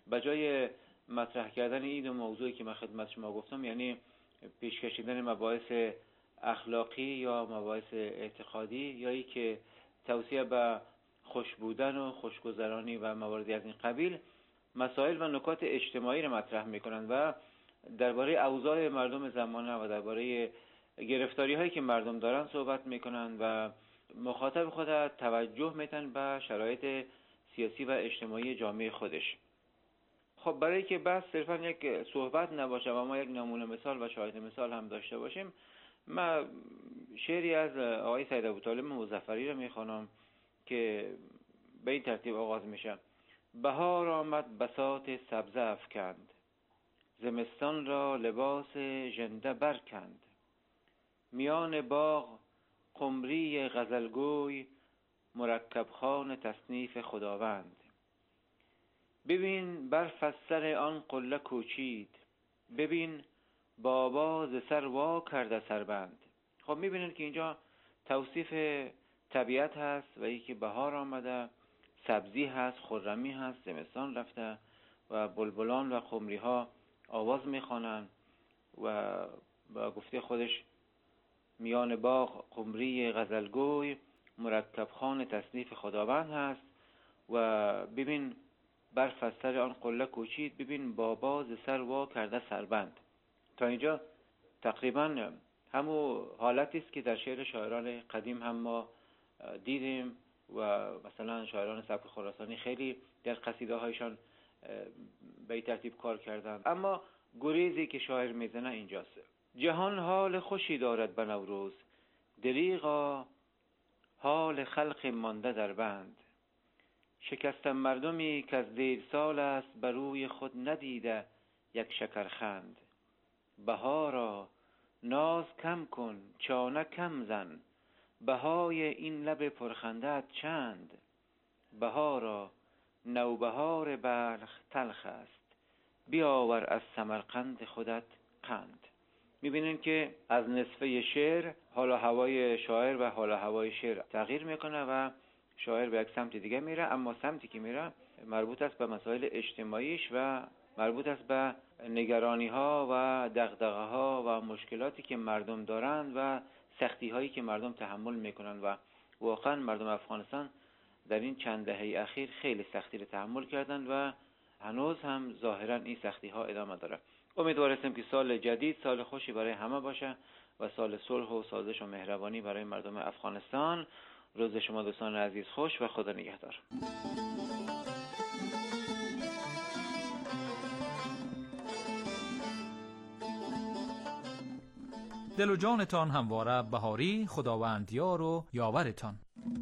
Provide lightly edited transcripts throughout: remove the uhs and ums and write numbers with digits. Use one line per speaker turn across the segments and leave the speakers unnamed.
بجای مطرح کردن این دو موضوعی که من خدمت شما گفتم، یعنی پیش کشیدن مباحث اخلاقی یا مباحث اعتقادی، یا ای که توصیه به خوش بودن و خوشگذرانی و مواردی از این قبیل، مسائل و نکات اجتماعی را مطرح میکنند و درباره اوضاع مردم زمانه و درباره گرفتاری هایی که مردم دارن صحبت میکنند و مخاطب خود توجه میتن به شرایط سیاسی و اجتماعی جامعه خودش. خب برای که بس صرفا یک صحبت نباشه و ما یک نمونه مثال و شاهد مثال هم داشته باشیم، من شعری از آقای سید ابوطالب مظفری رو میخوانم که به این ترتیب آغاز میشه: بهار آمد بساط سبزه افکند، زمستان را لباس ژنده برکند. میان باغ قمری غزلگوی، مرکب خوان تصنیف خداوند. ببین برف از سر آن قله کوچید، ببین بابا ز سر وا کرده سربند. خب میبینید که اینجا توصیف طبیعت هست و ای که بهار آمده، سبزی هست، خرمی هست، زمستان رفته و بلبلان و قمری ها آواز میخوانند و با گفته خودش میان باغ قمری غزلگوی، مرکب خوان تصنیف خداوند هست و ببین برف از سر آن قله کوچید، ببین بابا ز سر وا کرده سربند. تا اینجا تقریبا همون حالتی است که در شعر شاعران قدیم هم ما دیدیم و مثلا شاعران سبک خراسانی خیلی در قصیده هایشان به این ترتیب کار کردند. اما گریزی که شاعر میزنه اینجاست: جهان حال خوشی دارد به نوروز، دریغا حال خلق مانده در بند. شکستم مردمی که از دیر سال است، بر روی خود ندیده یک شکرخند. بهارا ناز کم کن چانه کم زن، بهای این لب پرخندت چند. بهارا نوبهار بلخ تلخ است، بیاور از سمرقند خودت قند. میبینین که از نصفه شعر حال و هوای شاعر و حال و هوای شعر تغییر میکنه و شاعر به یک سمت دیگه میره، اما سمتی که میره مربوط است به مسائل اجتماعیش و مربوط است به نگرانی ها و دغدغه ها و مشکلاتی که مردم دارند و سختی هایی که مردم تحمل میکنند و واقعا مردم افغانستان در این چند دهه اخیر خیلی سختی رو تحمل کردند و هنوز هم ظاهرا این سختی ها ادامه داره. امیدوارم که سال جدید سال خوشی برای همه باشه و سال صلح و سازش و مهربانی برای مردم افغانستان. روز شما دوستان عزیز خوش و خدا نگهدار.
دل و جانتان همواره بهاری، خداوند یار و یاورتان.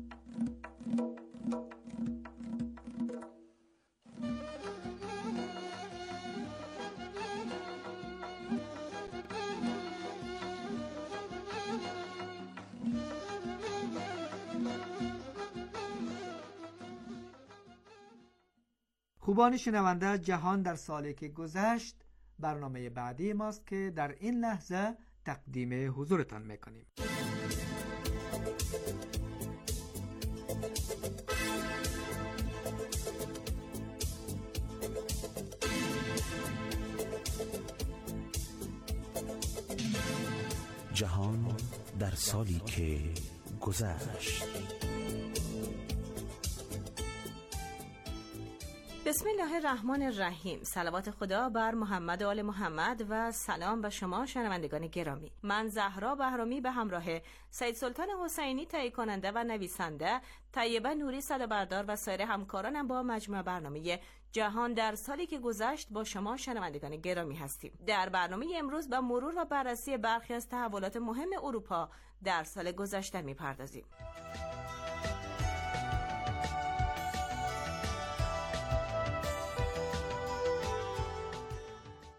خوبان شنونده، جهان در سالی که گذشت برنامه بعدی ماست که در این لحظه تقدیم حضورتان میکنیم.
جهان در سالی که گذشت.
بسم الله الرحمن الرحیم. صلوات خدا بر محمد و آل محمد و سلام به شما شنوندگان گرامی. من زهرا بهرامی به همراه سید سلطان حسینی تهیه کننده و نویسنده، طیبه نوری صدابردار و سایر همکارانم با مجموعه برنامه جهان در سالی که گذشت با شما شنوندگان گرامی هستیم. در برنامه امروز به مرور و بررسی برخی از تحولات مهم اروپا در سال گذشته می‌پردازیم.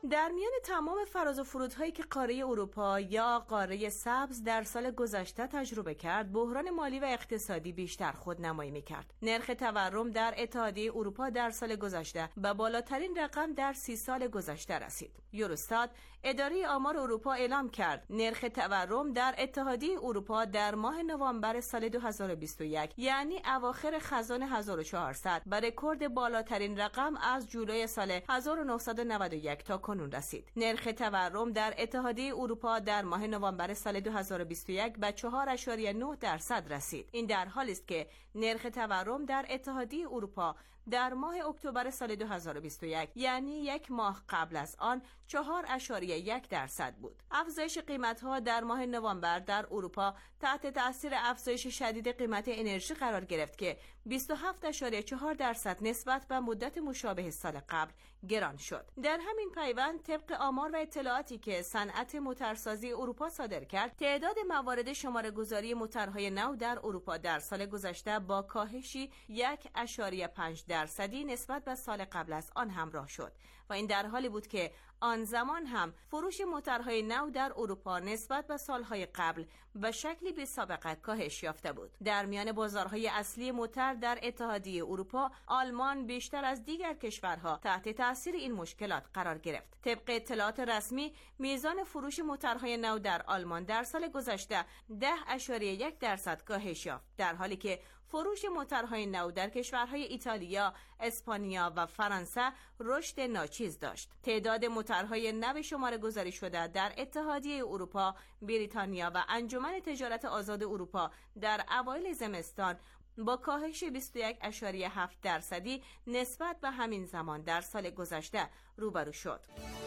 در میان تمام فراز و فرودهایی که قاره اروپا یا قاره سبز در سال گذشته تجربه کرد، بحران مالی و اقتصادی بیشتر خودنمایی می‌کرد. نرخ تورم در اتحادیه اروپا در سال گذشته به بالاترین رقم در 30 سال گذشته رسید. یوروستات، اداره آمار اروپا، اعلام کرد نرخ تورم در اتحادیه اروپا در ماه نوامبر سال 2021 یعنی اواخر خزان 1400 به رکورد بالاترین رقم از جولای سال 1991 تا کنون رسید. نرخ تورم در اتحادیه اروپا در ماه نوامبر سال 2021 به 4.9% رسید. این در حالی است که نرخ تورم در اتحادیه اروپا در ماه اکتبر سال 2021 یعنی یک ماه قبل از آن 4.1% بود. افزایش قیمت‌ها در ماه نوامبر در اروپا تحت تأثیر افزایش شدید قیمت انرژی قرار گرفت که 27.4% نسبت به مدت مشابه سال قبل گران شد. در همین پیوند طبق آمار و اطلاعاتی که صنعت موتورسازی اروپا صادر کرد، تعداد موارد شماره‌گذاری موتورهای نو در اروپا در سال گذشته با کاهشی 1.5% نسبت به سال قبل از آن همراه شد و این در حالی بود که آن زمان هم فروش موتورهای نو در اروپا نسبت به سالهای قبل به شکلی بی‌سابقه کاهش یافته بود. در میان بازارهای اصلی موتور در اتحادیه اروپا، آلمان بیشتر از دیگر کشورها تحت تاثیر این مشکلات قرار گرفت. طبق اطلاعات رسمی، میزان فروش موتورهای نو در آلمان در سال گذشته 10.1% کاهش یافت، در حالی که فروش موتورهای نو در کشورهای ایتالیا، اسپانیا و فرانسه رشد ناچیز داشت. تعداد موتورهای نو شماره گذاری شده در اتحادیه اروپا، بریتانیا و انجمن تجارت آزاد اروپا در اوایل زمستان با کاهش 21.7% نسبت به همین زمان در سال گذشته روبرو شد.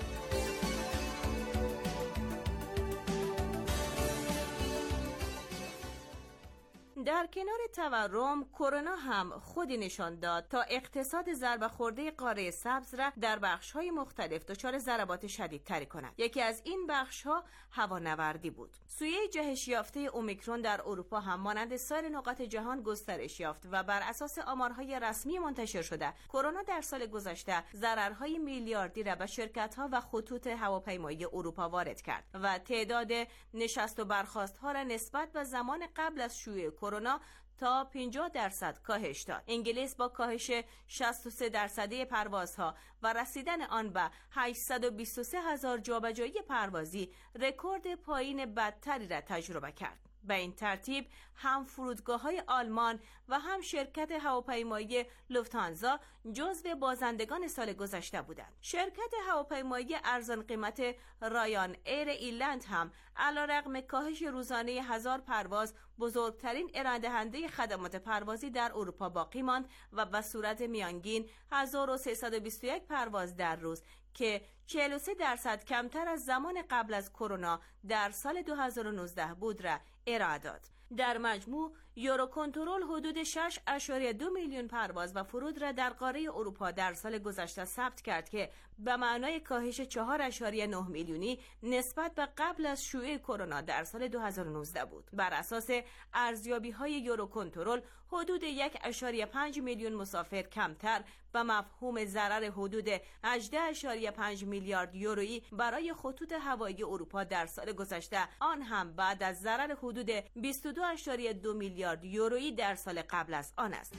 در کنار تورم، کرونا هم خودی نشان داد تا اقتصاد ضربه خورده قاره سبز را در بخش‌های مختلف دچار ضربات شدیدتری کند. یکی از این بخش‌ها هوانوردی بود. سویه جهش یافته اومیکرون در اروپا هم مانند سایر نقاط جهان گسترش یافت و بر اساس آمارهای رسمی منتشر شده، کرونا در سال گذشته ضررهای میلیاردی را به شرکت‌ها و خطوط هواپیمایی اروپا وارد کرد و تعداد نشست و برخاست‌ها را نسبت به زمان قبل از شیوع کرونا تا 50% کاهش داد. انگلیس با کاهش 63% پروازها و رسیدن آن به 823,000 جابجایی پروازی رکورد پایین بدتری را تجربه کرد. به این ترتیب هم فرودگاه‌های آلمان و هم شرکت هواپیمایی لوفتانزا جزو بازندگان سال گذشته بودند. شرکت هواپیمایی ارزان قیمت رایان ایر ایرلند هم علیرغم کاهش روزانه 1000 پرواز بزرگترین ارائه‌دهنده خدمات پروازی در اروپا باقی ماند و به صورت میانگین 1321 پرواز در روز که 43% کمتر از زمان قبل از کرونا در سال 2019 بود را ارائه داد. در مجموع یوروکنترل حدود 6.2 میلیون پرواز و فرود را در قاره اروپا در سال گذشته ثبت کرد که به معنای کاهش 4.9 میلیونی نسبت به قبل از شیوع کرونا در سال 2019 بود. بر اساس ارزیابی‌های یوروکنترل حدود 1.5 میلیون مسافر کمتر به مفهوم ضرر حدود 18.5 میلیارد یورویی برای خطوط هوایی اروپا در سال گذشته، آن هم بعد از ضرر حدود 22.2 میلیارد یورویی در سال قبل از آن است.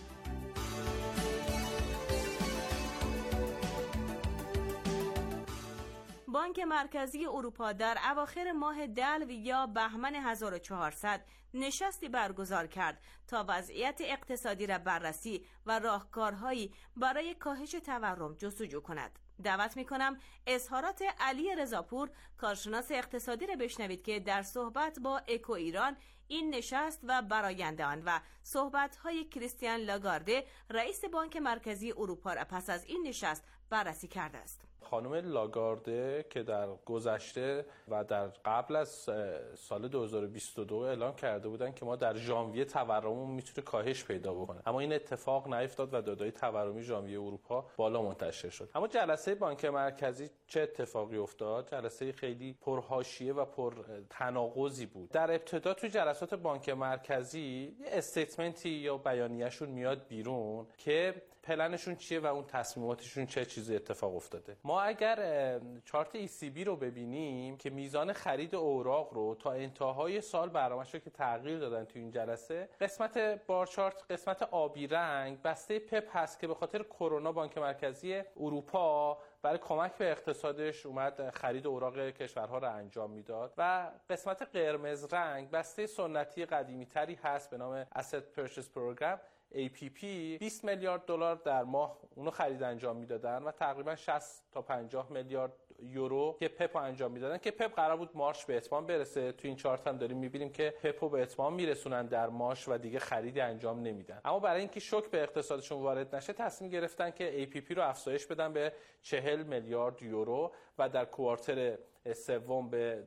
بانک مرکزی اروپا در اواخر ماه دلو یا بهمن 1400 نشستی برگزار کرد تا وضعیت اقتصادی را بررسی و راهکارهایی برای کاهش تورم جستجو کند. دعوت می‌کنم اظهارات علی رضاپور، کارشناس اقتصادی را بشنوید که در صحبت با اکو ایران این نشست و برآیند آن و صحبت‌های کریستیان لاگارده، رئیس بانک مرکزی اروپا را پس از این نشست بررسی کرده است.
خانم لاگارده که در گذشته و در قبل از سال 2022 اعلام کرده بودن که ما در ژانویه تورممون میتونه کاهش پیدا بکنه، اما این اتفاق نیفتاد و دادای تورمی ژانویه اروپا بالا منتشر شد. اما جلسه بانک مرکزی چه اتفاقی افتاد؟ جلسه خیلی پرحاشیه و پر تناقضی بود. در ابتدا توی جلسات بانک مرکزی یه استیتمنتی یا بیانیه‌شون میاد بیرون که پلنشون چیه و اون تصمیماتشون چه چیزی اتفاق افتاده. ما اگر چارت ECB رو ببینیم که میزان خرید اوراق رو تا انتهای سال برنامه‌اش رو که تغییر دادن تو این جلسه، قسمت بار چارت، قسمت آبی رنگ بسته پپ هست که به خاطر کرونا بانک مرکزی اروپا برای کمک به اقتصادش اومد خرید اوراق کشورها رو انجام میداد و قسمت قرمز رنگ بسته سنتی قدیمی تری هست به نام Asset Purchase Program APP. 20 میلیارد دلار در ماه اونو خرید انجام میدادن و تقریبا 60 تا 50 میلیارد یورو که پپ انجام میدادن که پپ قرار بود مارچ به اتمام برسه. تو این چارت هم داریم میبینیم که پپ رو به اتمام میرسونن در مارچ و دیگه خریدی انجام نمیدن. اما برای اینکه شوک به اقتصادشون وارد نشه تصمیم گرفتن که APP رو افزایش بدن به 40 میلیارد یورو و در کوارتر سوم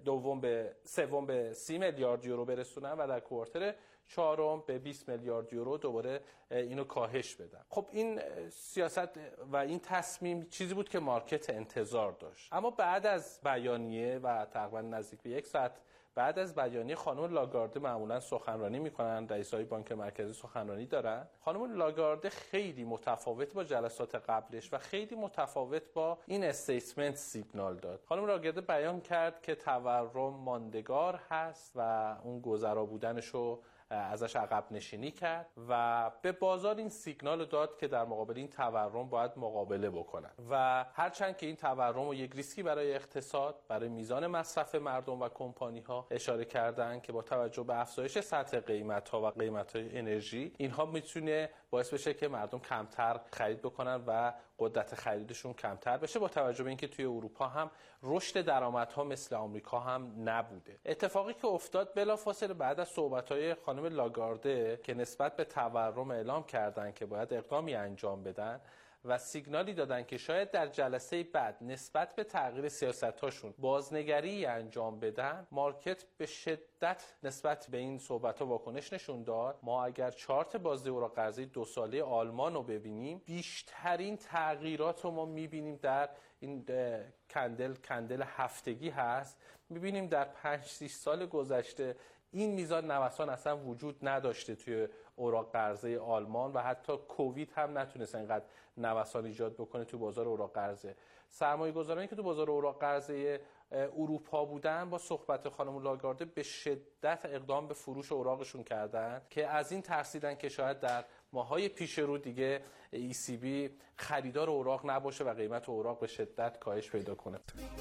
به 30 میلیارد یورو برسونن و در کوارتر چهارم به 20 میلیارد یورو دوباره اینو کاهش بدن. خب این سیاست و این تصمیم چیزی بود که مارکت انتظار داشت. اما بعد از بیانیه و تقریبا نزدیک به 1 ساعت بعد از بیانیه خانم لاگارده معمولا سخنرانی میکنن، رئیسای بانک مرکزی سخنرانی دارن. خانم لاگارده خیلی متفاوت با جلسات قبلش و خیلی متفاوت با این استیتمنت سیگنال داد. خانم لاگارده بیان کرد که تورم ماندگار هست و اون گذرا بودنشو ازش عقب نشینی کرد و به بازار این سیگنال داد که در مقابل این تورم باید مقابله بکنن و هرچند که این تورم و یک ریسکی برای اقتصاد، برای میزان مصرف مردم و کمپانی ها اشاره کردن که با توجه به افزایش سطح قیمت ها و قیمت های انرژی اینها میتونه باعث بشه که مردم کمتر خرید بکنن و قدرت خریدشون کمتر بشه، با توجه به اینکه توی اروپا هم رشد درآمدها مثل آمریکا هم نبوده. اتفاقی که افتاد بلافاصله بعد از صحبت‌های خانم لاگارده که نسبت به تورم اعلام کردن که باید اقدامی انجام بدن و سیگنالی دادن که شاید در جلسه بعد نسبت به تغییر سیاستاشون بازنگری انجام بدن، مارکت به شدت نسبت به این صحبت‌ها واکنش نشون داد. ما اگر چارت بازده اوراق قرضه 2 ساله آلمان رو ببینیم، بیشترین تغییرات رو ما می‌بینیم در این کندل هفتگی هست. می‌بینیم در 5-6 سال گذشته این میزان نوسان اصلا وجود نداشته توی اوراق قرضه آلمان و حتی کووید هم نتونست اینقدر نوسان ایجاد بکنه تو بازار اوراق قرضه. سرمایه‌گذارانی که تو بازار اوراق قرضه اروپا بودن با صحبت خانم لاگارده به شدت اقدام به فروش اوراقشون کردن که از این ترسیدن که شاید در ماهای پیش رو دیگه ECB خریدار اوراق نباشه و قیمت اوراق به شدت کاهش پیدا کنه.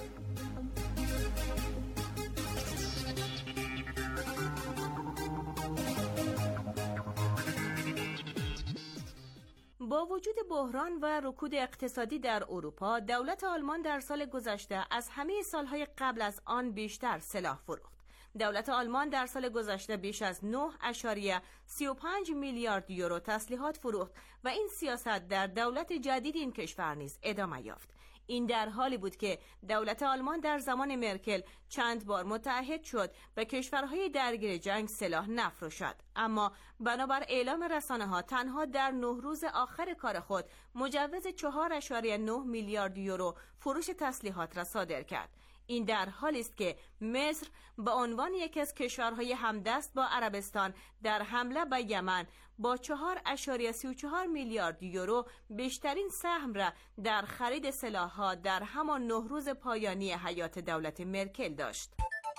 با وجود بحران و رکود اقتصادی در اروپا، دولت آلمان در سال گذشته از همه سالهای قبل از آن بیشتر سلاح فروخت. دولت آلمان در سال گذشته بیش از 9.35 میلیارد یورو تسلیحات فروخت و این سیاست در دولت جدید این کشور نیز ادامه یافت. این در حالی بود که دولت آلمان در زمان مرکل چند بار متعهد شد به کشورهای درگیر جنگ سلاح نفروشد، اما بنابر اعلام رسانه‌ها تنها در 9 روز آخر کار خود مجوز 4.9 میلیارد یورو فروش تسلیحات را صادر کرد. این در حالی است که مصر به عنوان یکی از کشورهای همدست با عربستان در حمله به یمن با 4.34 میلیارد یورو بیشترین سهم را در خرید سلاح‌ها در همان 9 روز پایانی حیات دولت مرکل داشت.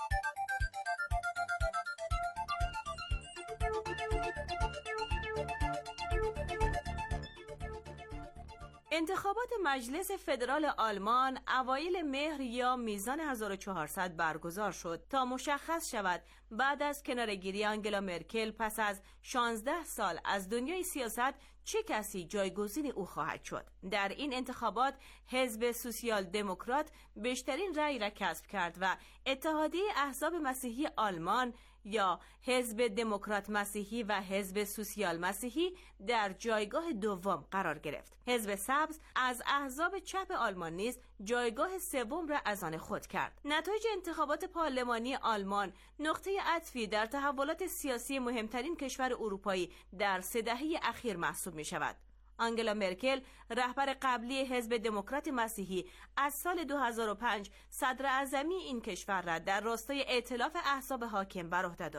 انتخابات مجلس فدرال آلمان اوایل مهر یا میزان 1400 برگزار شد تا مشخص شود بعد از کناره‌گیری آنگلا مرکل پس از 16 سال از دنیای سیاست چه کسی جایگزین او خواهد شد. در این انتخابات حزب سوسیال دموکرات بیشترین رأی را کسب کرد و اتحادیه احزاب مسیحی آلمان یا حزب دموکرات مسیحی و حزب سوسیال مسیحی در جایگاه دوم قرار گرفت. حزب سبز از احزاب چپ آلمان نیز جایگاه سوم را از آن خود کرد. نتایج انتخابات پارلمانی آلمان نقطه عطفی در تحولات سیاسی مهمترین کشور اروپایی در 3 دهه اخیر محسوب می شود. آنگلا مرکل رهبر قبلی حزب دموکرات مسیحی از سال 2005 صدر اعظمی این کشور را در راستای ائتلاف احزاب حاکم بر عهده داشت.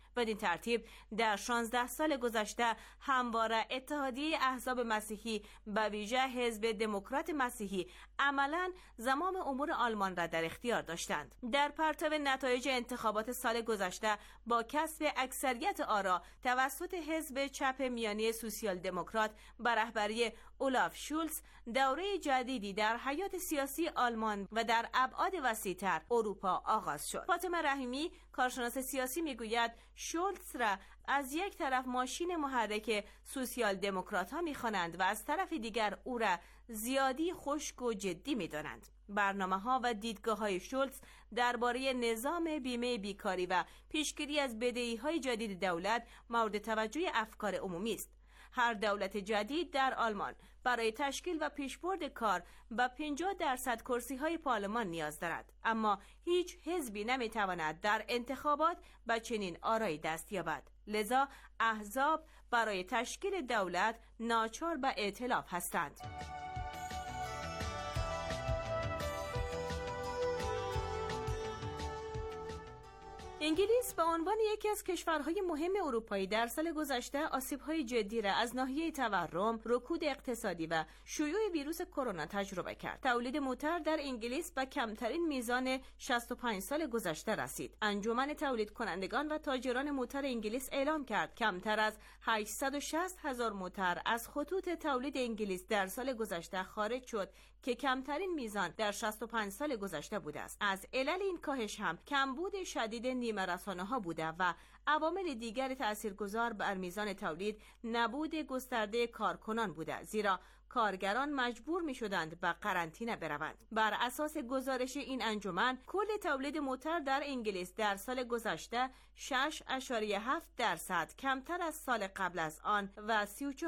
بدین ترتیب در 16 سال گذشته همواره اتحادیه احزاب مسیحی به ویژه حزب دموکرات مسیحی عملاً زمام امور آلمان را در اختیار داشتند. در پرتو نتایج انتخابات سال گذشته با کسب اکثریت آرا توسط حزب چپ میانی سوسیال دموکرات به رهبری اولاف شولز، دوره جدیدی در حیات سیاسی آلمان و در ابعاد وسیع‌تر اروپا آغاز شد. فاطمه رحیمی کارشناس سیاسی میگوید شولز را از یک طرف ماشین محرک سوسیال دموکرات ها میخوانند و از طرف دیگر او را زیادی خشک و جدی میدانند. برنامه‌ها و دیدگاه‌های شولز درباره نظام بیمه بیکاری و پیشگیری از بدهی‌های جدید دولت مورد توجه افکار عمومی است. هر دولت جدید در آلمان برای تشکیل و پیشبرد کار به 50% کرسی‌های پارلمان نیاز دارد، اما هیچ حزبی نمی‌تواند در انتخابات به چنین آرایی دست یابد. لذا احزاب برای تشکیل دولت ناچار به ائتلاف هستند. انگلیس به عنوان یکی از کشورهای مهم اروپایی در سال گذشته آسیب‌های جدی را از ناحیه تورم، رکود اقتصادی و شیوع ویروس کرونا تجربه کرد. تولید موتر در انگلیس به کمترین میزان 65 سال گذشته رسید. انجمن تولید کنندگان و تاجران موتر انگلیس اعلام کرد کمتر از 860,000 موتر از خطوط تولید انگلیس در سال گذشته خارج شد که کمترین میزان در 65 سال گذشته بوده است. از علل این کاهش هم کمبود شدید نیمه رسانه‌ها بوده و عوامل دیگر تاثیرگذار بر میزان تولید نبود گسترده کارکنان بوده، زیرا کارگران مجبور می شدند به قرنطینه بروند. بر اساس گزارش این انجمن کل تولید موتر در انگلیس در سال گذشته 6.7% کمتر از سال قبل از آن و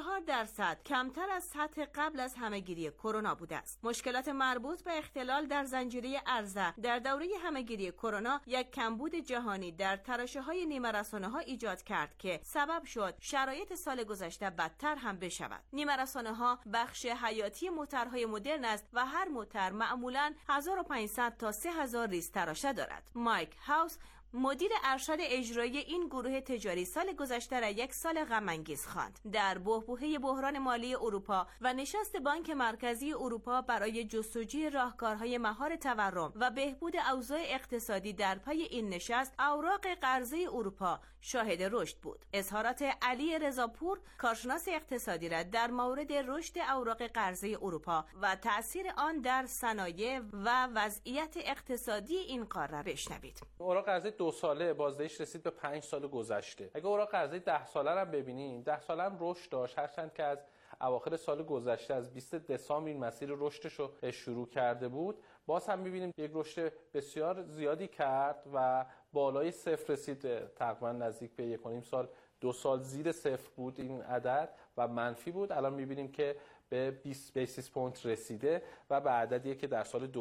34% کمتر از سطح قبل از همهگیری کرونا بوده است. مشکلات مربوط به اختلال در زنجیره عرضه در دوره همهگیری کرونا یک کمبود جهانی در تراشه‌های نیمه رسانه‌ها ایجاد کرد که سبب شد شرایط سال گذشته بدتر هم بشود. نیمه رسانه‌ها بخش حیاتی موترهای مدرن است و هر موتر معمولاً 1500 تا 3000 ریز تراشه دارد. مایک هاوس مدیر ارشد اجرایی این گروه تجاری سال گذشته را یک سال غم‌انگیز خواند. در بحبوحه بحران مالی اروپا و نشست بانک مرکزی اروپا برای جستجوی راهکارهای مهار تورم و بهبود اوضاع اقتصادی در پی این نشست، اوراق قرضه اروپا شاهد رشد بود. اظهارات علی رضاپور کارشناس اقتصادی را در مورد رشد اوراق قرضه اروپا و تأثیر آن در صنایع و وضعیت اقتصادی این قاره بشنوید.
اوراق قرضه 2 ساله بازدهیش رسید به 5 سال گذشته. اگه اوراق قرضه 10 ساله رو ببینیم، 10 ساله هم رشد داشت، هرچند که از اواخر سال گذشته از 20 دسامبر این مسیر رشدش رو شروع کرده بود. باز هم می‌بینیم یک رشد بسیار زیادی کرد و بالای صفر رسید، تقریبا نزدیک به 1.5 سال 2 سال زیر صفر بود این عدد و منفی بود. الان می‌بینیم که به 20 بیسیس پوینت رسیده و به عددی که در سال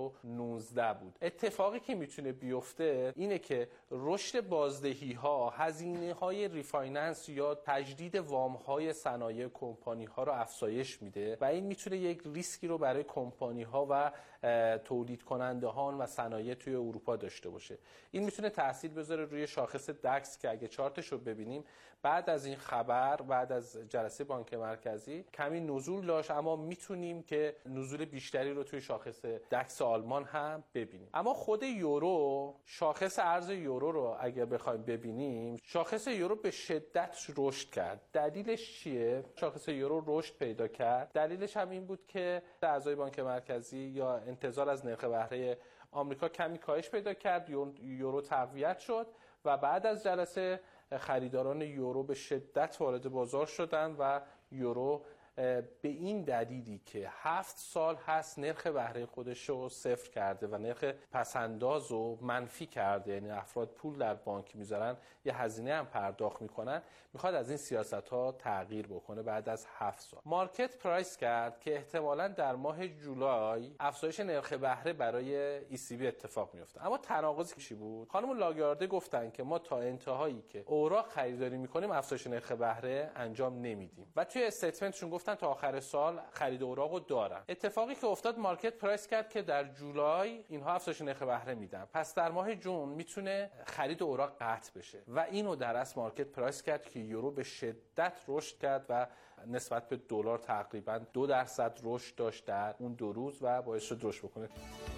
2019 بود. اتفاقی که میتونه بیفته اینه که رشد بازدهی‌ها، هزینه‌های ریفایننس یا تجدید وام‌های صنایع کمپانی‌ها رو افزایش میده و این میتونه یک ریسکی رو برای کمپانی‌ها و تولید کننده‌ها و صنایع توی اروپا داشته باشه. این میتونه تاثیر بذاره روی شاخص دکس که اگه چارتش رو ببینیم بعد از این خبر، بعد از جلسه بانک مرکزی کمی نزول داشت، اما میتونیم که نزول بیشتری رو توی شاخص دکس آلمان هم ببینیم. اما خود یورو، شاخص ارز یورو رو اگر بخوایم ببینیم، شاخص یورو به شدت رشد کرد. دلیلش چیه؟ شاخص یورو رشد پیدا کرد. دلیلش هم این بود که اعضای بانک مرکزی یا انتظار از نرخ بهره آمریکا کمی کاهش پیدا کرد، یورو تقویت شد و بعد از جلسه خریداران یورو به شدت وارد بازار شدند و یورو به این دلیلی که 7 سال هست نرخ بهره خودش رو صفر کرده و نرخ پسنداز رو منفی کرده، یعنی افراد پول در بانک میذارن یه هزینه هم پرداخت میکنن، میخواد از این سیاست ها تغییر بکنه. بعد از 7 سال مارکت پرایس کرد که احتمالاً در ماه جولای افزایش نرخ بهره برای ECB اتفاق میفته. اما تناقضی چی بود؟ خانم لاگارده گفتن که ما تا انتهایی که اوراق خریداری میکنیم افزایش نرخ بهره انجام نمیدیم و توی استیتمنتشون گفتن گفتن تا آخر سال خرید اوراقو دارن. اتفاقی که افتاد مارکت پرایس کرد که در جولای اینها افزایش نرخ بهره میدن، پس در ماه جون میتونه خرید اوراق قطع بشه و اینو در اصل مارکت پرایس کرد که یورو به شدت رشد کرد و نسبت به دلار تقریبا 2% رشد داشت در اون 2 روز و باعث شد رشد بکنه.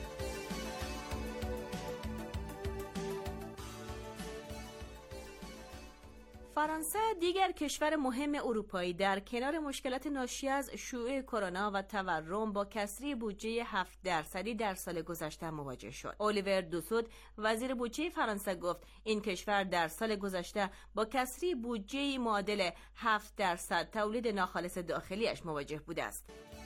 فرانسه دیگر کشور مهم اروپایی در کنار مشکلات ناشی از شیوع کرونا و تورم با کسری بودجه 7% در سال گذشته مواجه شد. الیور دوسود وزیر بودجه فرانسه گفت این کشور در سال گذشته با کسری بودجه معادل 7% تولید ناخالص داخلیش مواجه بوده است.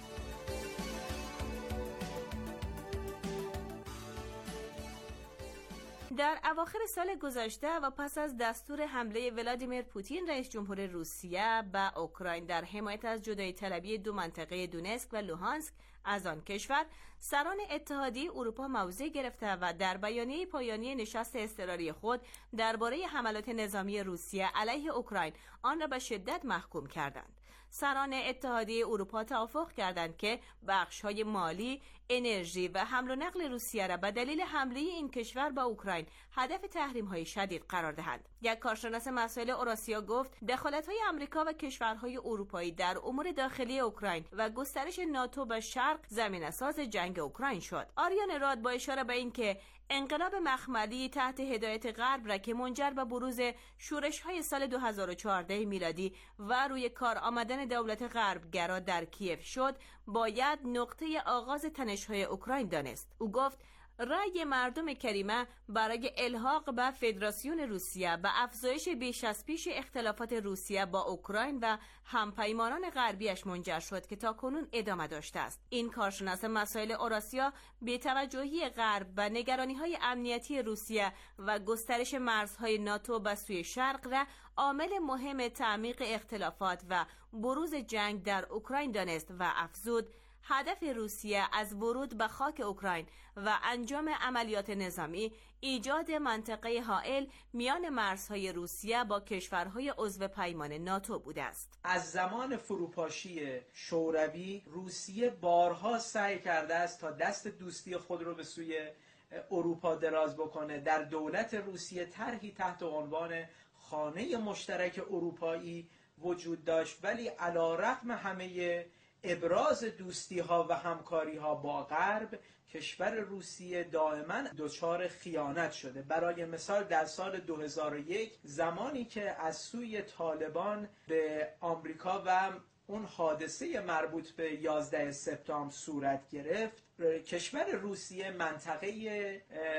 در اواخر سال گذشته و پس از دستور حمله ولادیمیر پوتین رئیس جمهور روسیه به اوکراین در حمایت از جدایی طلبی 2 منطقه دونسک و لوهانسک از آن کشور، سران اتحادیه اروپا موضع گرفته و در بیانیه پایانی نشست اضطراری خود درباره حملات نظامی روسیه علیه اوکراین آن را به شدت محکوم کردند. سران اتحادیه اروپا توافق کردند که بخش‌های مالی، انرژی و حمل و نقل روسیه را به دلیل حمله این کشور به اوکراین هدف تحریم‌های شدید قرار دهند. یک کارشناس مسائل اوراسیا گفت دخالت‌های آمریکا و کشورهای اروپایی در امور داخلی اوکراین و گسترش ناتو به شرق زمینه‌ساز جنگ اوکراین شد. آریان راد با اشاره به اینکه انقلاب مخملی تحت هدایت غرب را که منجر به بروز شورش‌های سال 2014 میلادی و روی کار آمدن دولت غربگرا در کیف شد، باید نقطه آغاز تنش‌های اوکراین دانست. او گفت رأی مردم کریمه برای الحاق به فدراسیون روسیه به افزایش بیش از پیش اختلافات روسیه با اوکراین و همپیمانان غربیش منجر شد که تاکنون ادامه داشته است. این کارشناس مسائل اوراسیا بی‌توجهی غرب و نگرانی‌های امنیتی روسیه و گسترش مرزهای ناتو به سوی شرق را عامل مهم تعمیق اختلافات و بروز جنگ در اوکراین دانست و افزود هدف روسیه از ورود به خاک اوکراین و انجام عملیات نظامی ایجاد منطقه حائل میان مرزهای روسیه با کشورهای عضو پیمان ناتو بوده است.
از زمان فروپاشی شوروی روسیه بارها سعی کرده است تا دست دوستی خود رو به سوی اروپا دراز بکنه. در دولت روسیه طرحی تحت عنوان خانه مشترک اروپایی وجود داشت، ولی علی‌رغم همه ابراز دوستی ها و همکاری ها با غرب، کشور روسیه دائما دچار خیانت شده. برای مثال در سال 2001 زمانی که از سوی طالبان به آمریکا و اون حادثه مربوط به 11 سپتامبر صورت گرفت، کشور روسیه منطقه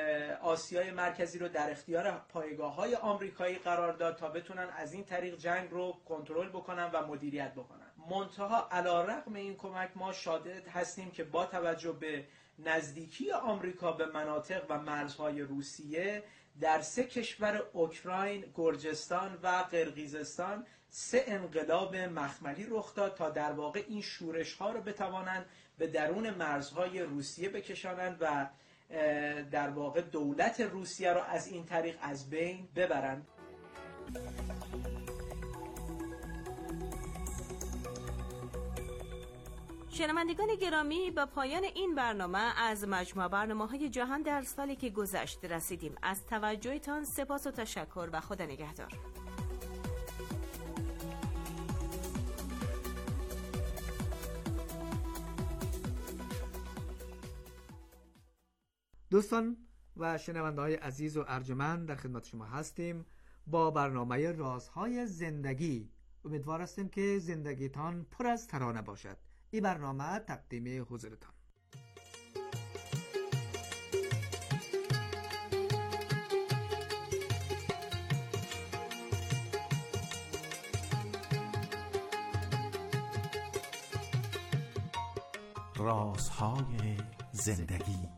آسیای مرکزی رو در اختیار پایگاه‌های آمریکایی قرار داد تا بتونن از این طریق جنگ رو کنترل بکنن و مدیریت بکنن. منتها علی‌رغم این کمک ما شاهد هستیم که با توجه به نزدیکی آمریکا به مناطق و مرزهای روسیه، در 3 کشور اوکراین، گرجستان و قرقیزستان 3 انقلاب مخملی رخ داد تا در واقع این شورش ها رو بتوانند به درون مرزهای روسیه بکشانند و در واقع دولت روسیه رو از این طریق از بین ببرند.
شنوندگان گرامی، به پایان این برنامه از مجموع برنامه‌های جهان در سالی که گذشت رسیدیم. از توجهتان سپاس و تشکر و خدا نگهدار.
دوستان و شنونده‌های عزیز و ارجمند، در خدمت شما هستیم با برنامه رازهای زندگی. امیدوار هستیم که زندگیتان پر از ترانه باشد. این برنامه تقدیم حضورتان.
رازهای زندگی،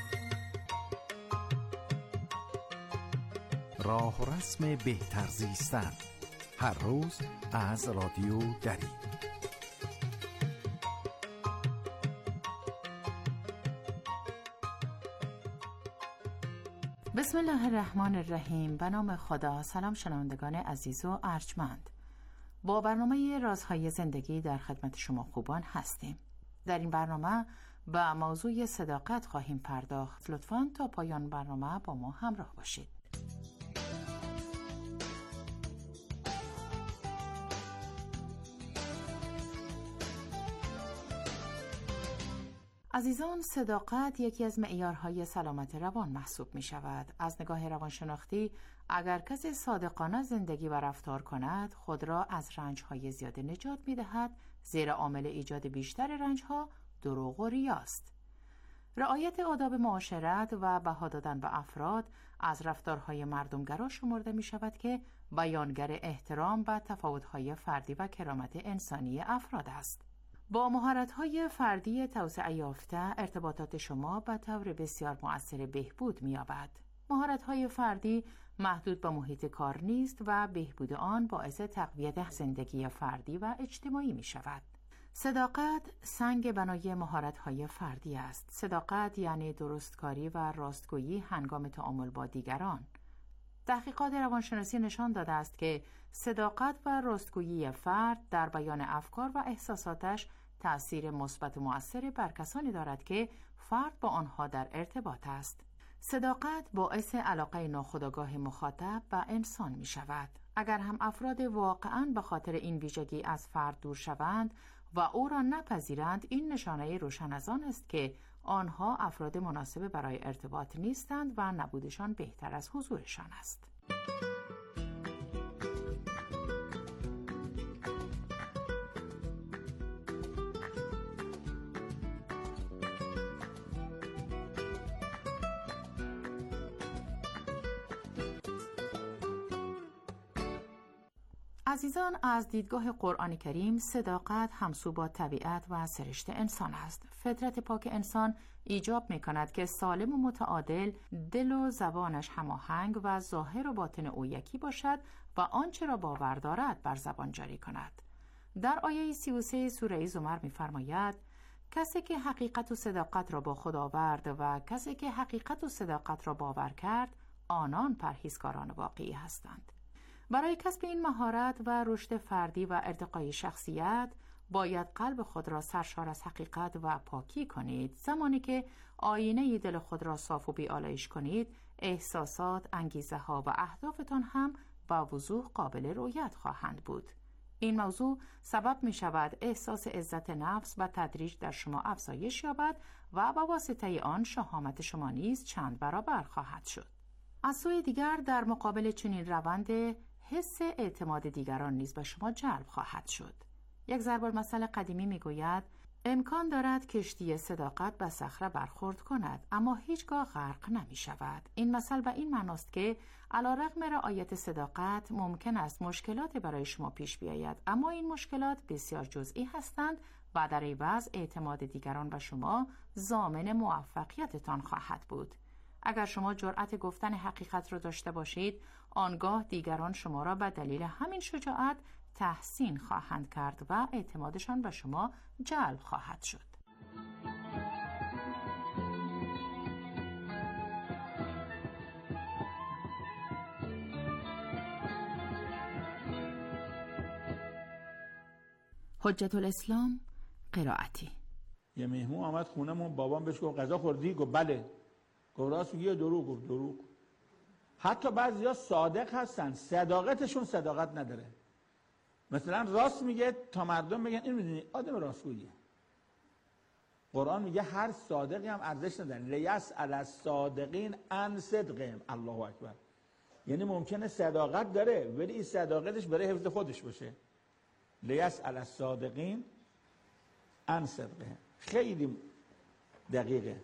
راه و رسم بهتر زیستن، هر روز از رادیو دری.
بسم الله الرحمن الرحیم. به نام خدا. سلام شنوندگان عزیز و ارجمند. با برنامه رازهای زندگی در خدمت شما خوبان هستیم. در این برنامه به موضوع صداقت خواهیم پرداخت. لطفاً تا پایان برنامه با ما همراه باشید. عزیزان، صداقت یکی از معیارهای سلامت روان محسوب می شود. از نگاه روانشناختی، اگر کسی صادقانه زندگی و رفتار کند، خود را از رنجهای زیاده نجات می دهد، زیرا عامل ایجاد بیشتر رنجها دروغ و ریاست. رعایت آداب معاشرت و بها دادن به افراد از رفتارهای مردمگرا شمرده می شود که بیانگر احترام و تفاوت‌های فردی و کرامت انسانی افراد است. با مهارت‌های فردی توسعه یافته، ارتباطات شما به طور بسیار مؤثر بهبود می‌یابد. مهارت‌های فردی محدود به محیط کار نیست و بهبود آن باعث تقویت زندگی فردی و اجتماعی می‌شود. صداقت سنگ بنای مهارت‌های فردی است. صداقت یعنی درستکاری و راستگویی هنگام تعامل با دیگران. تحقیقات روانشناسی نشان داده است که صداقت و راستگویی فرد در بیان افکار و احساساتش تأثیر مثبت و مؤثر بر کسانی دارد که فرد با آنها در ارتباط است. صداقت باعث علاقه ناخودآگاه مخاطب به انسان می شود. اگر هم افراد واقعاً به خاطر این ویژگی از فرد دور شوند و او را نپذیرند، این نشانه روشن از آن است که آنها افراد مناسب برای ارتباط نیستند و نبودشان بهتر از حضورشان است. عزیزان، از دیدگاه قرآن کریم صداقت همسو با طبیعت و سرشت انسان است. فطرت پاک انسان ایجاب می کند که سالم و متعادل، دل و زبانش هماهنگ و ظاهر و باطن او یکی باشد و آنچه را باور دارد بر زبان جاری کند. در آیه 33 سوره زمر می فرماید: کسی که حقیقت و صداقت را با خود آورد و کسی که حقیقت و صداقت را باور کرد، آنان پرهیزکاران واقعی هستند. برای کسب این مهارت و رشد فردی و ارتقای شخصیت باید قلب خود را سرشار از حقیقت و پاکی کنید. زمانی که آینه دل خود را صاف و بی‌آلایش کنید، احساسات، انگیزه ها و اهدافتان هم با وضوح قابل رؤیت خواهند بود. این موضوع سبب می شود احساس عزت نفس و تدریج در شما افزایش یابد و با واسطه آن شهامت شما نیز چند برابر خواهد شد. از سوی دیگر در مقابل چنین روند، حس اعتماد دیگران نیز به شما جلب خواهد شد. یک ضرب المثل قدیمی میگوید: امکان دارد کشتی صداقت به صخره برخورد کند اما هیچگاه غرق نمی شود. این مثل به این معناست که علیرغم رعایت صداقت ممکن است مشکلات برای شما پیش بیاید، اما این مشکلات بسیار جزئی هستند و در عوض اعتماد دیگران به شما ضامن موفقیتتان خواهد بود. اگر شما جرأت گفتن حقیقت را داشته باشید، آنگاه دیگران شما را به دلیل همین شجاعت تحسین خواهند کرد و اعتمادشان به شما جلب خواهد شد. حجت الاسلام قرائتی.
یه مهمون آمد خونمون، بابام بهش گفت غذا خوردی؟ گفت بله. گفت راست میگی یا دروغ؟ گفت دروغ. حتی بعضیا صادق هستن، صداقتشون صداقت نداره. مثلا راست میگه تا مردم بگن این میدونی آدم راستگویه. قرآن میگه هر صادقی هم ارزش نداره. لیسأل الصادقین عن صدقهم. الله اکبر. یعنی ممکنه صداقت داره ولی این صداقتش برای حفظ خودش باشه. لیسأل الصادقین عن صدقهم. خیلی دقیقه.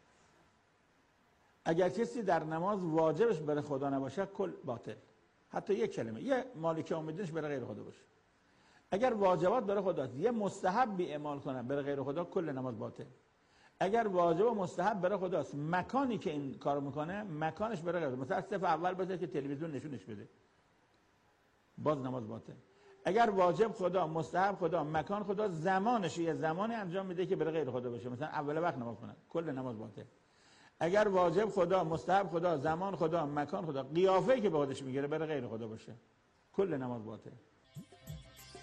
اگر کسی در نماز واجبش برای خدا نباشه کل باطل. حتی یک کلمه، یه مالک امیدش برای غیر خدا باشه. اگر واجبات برای خداست، یه مستحبی اعمال کنه برای غیر خدا، کل نماز باطل. اگر واجب و مستحب برای خداست، مکانی که این کارو میکنه مکانش برای غیر خدا، مثلا صف اول باشه که تلویزیون نشونش بده، باز نماز باطل. اگر واجب خدا، مستحب خدا، مکان خدا، زمانش یه زمانی انجام میده که برای غیر خدا باشه، مثلا اول وقت نماز کنه، کل نماز باطل. اگر واجب خدا، مستحب خدا، زمان خدا، مکان خدا، قیافه‌ای که به خودش میگیره برای غیر خدا باشه، کل نماز باطل.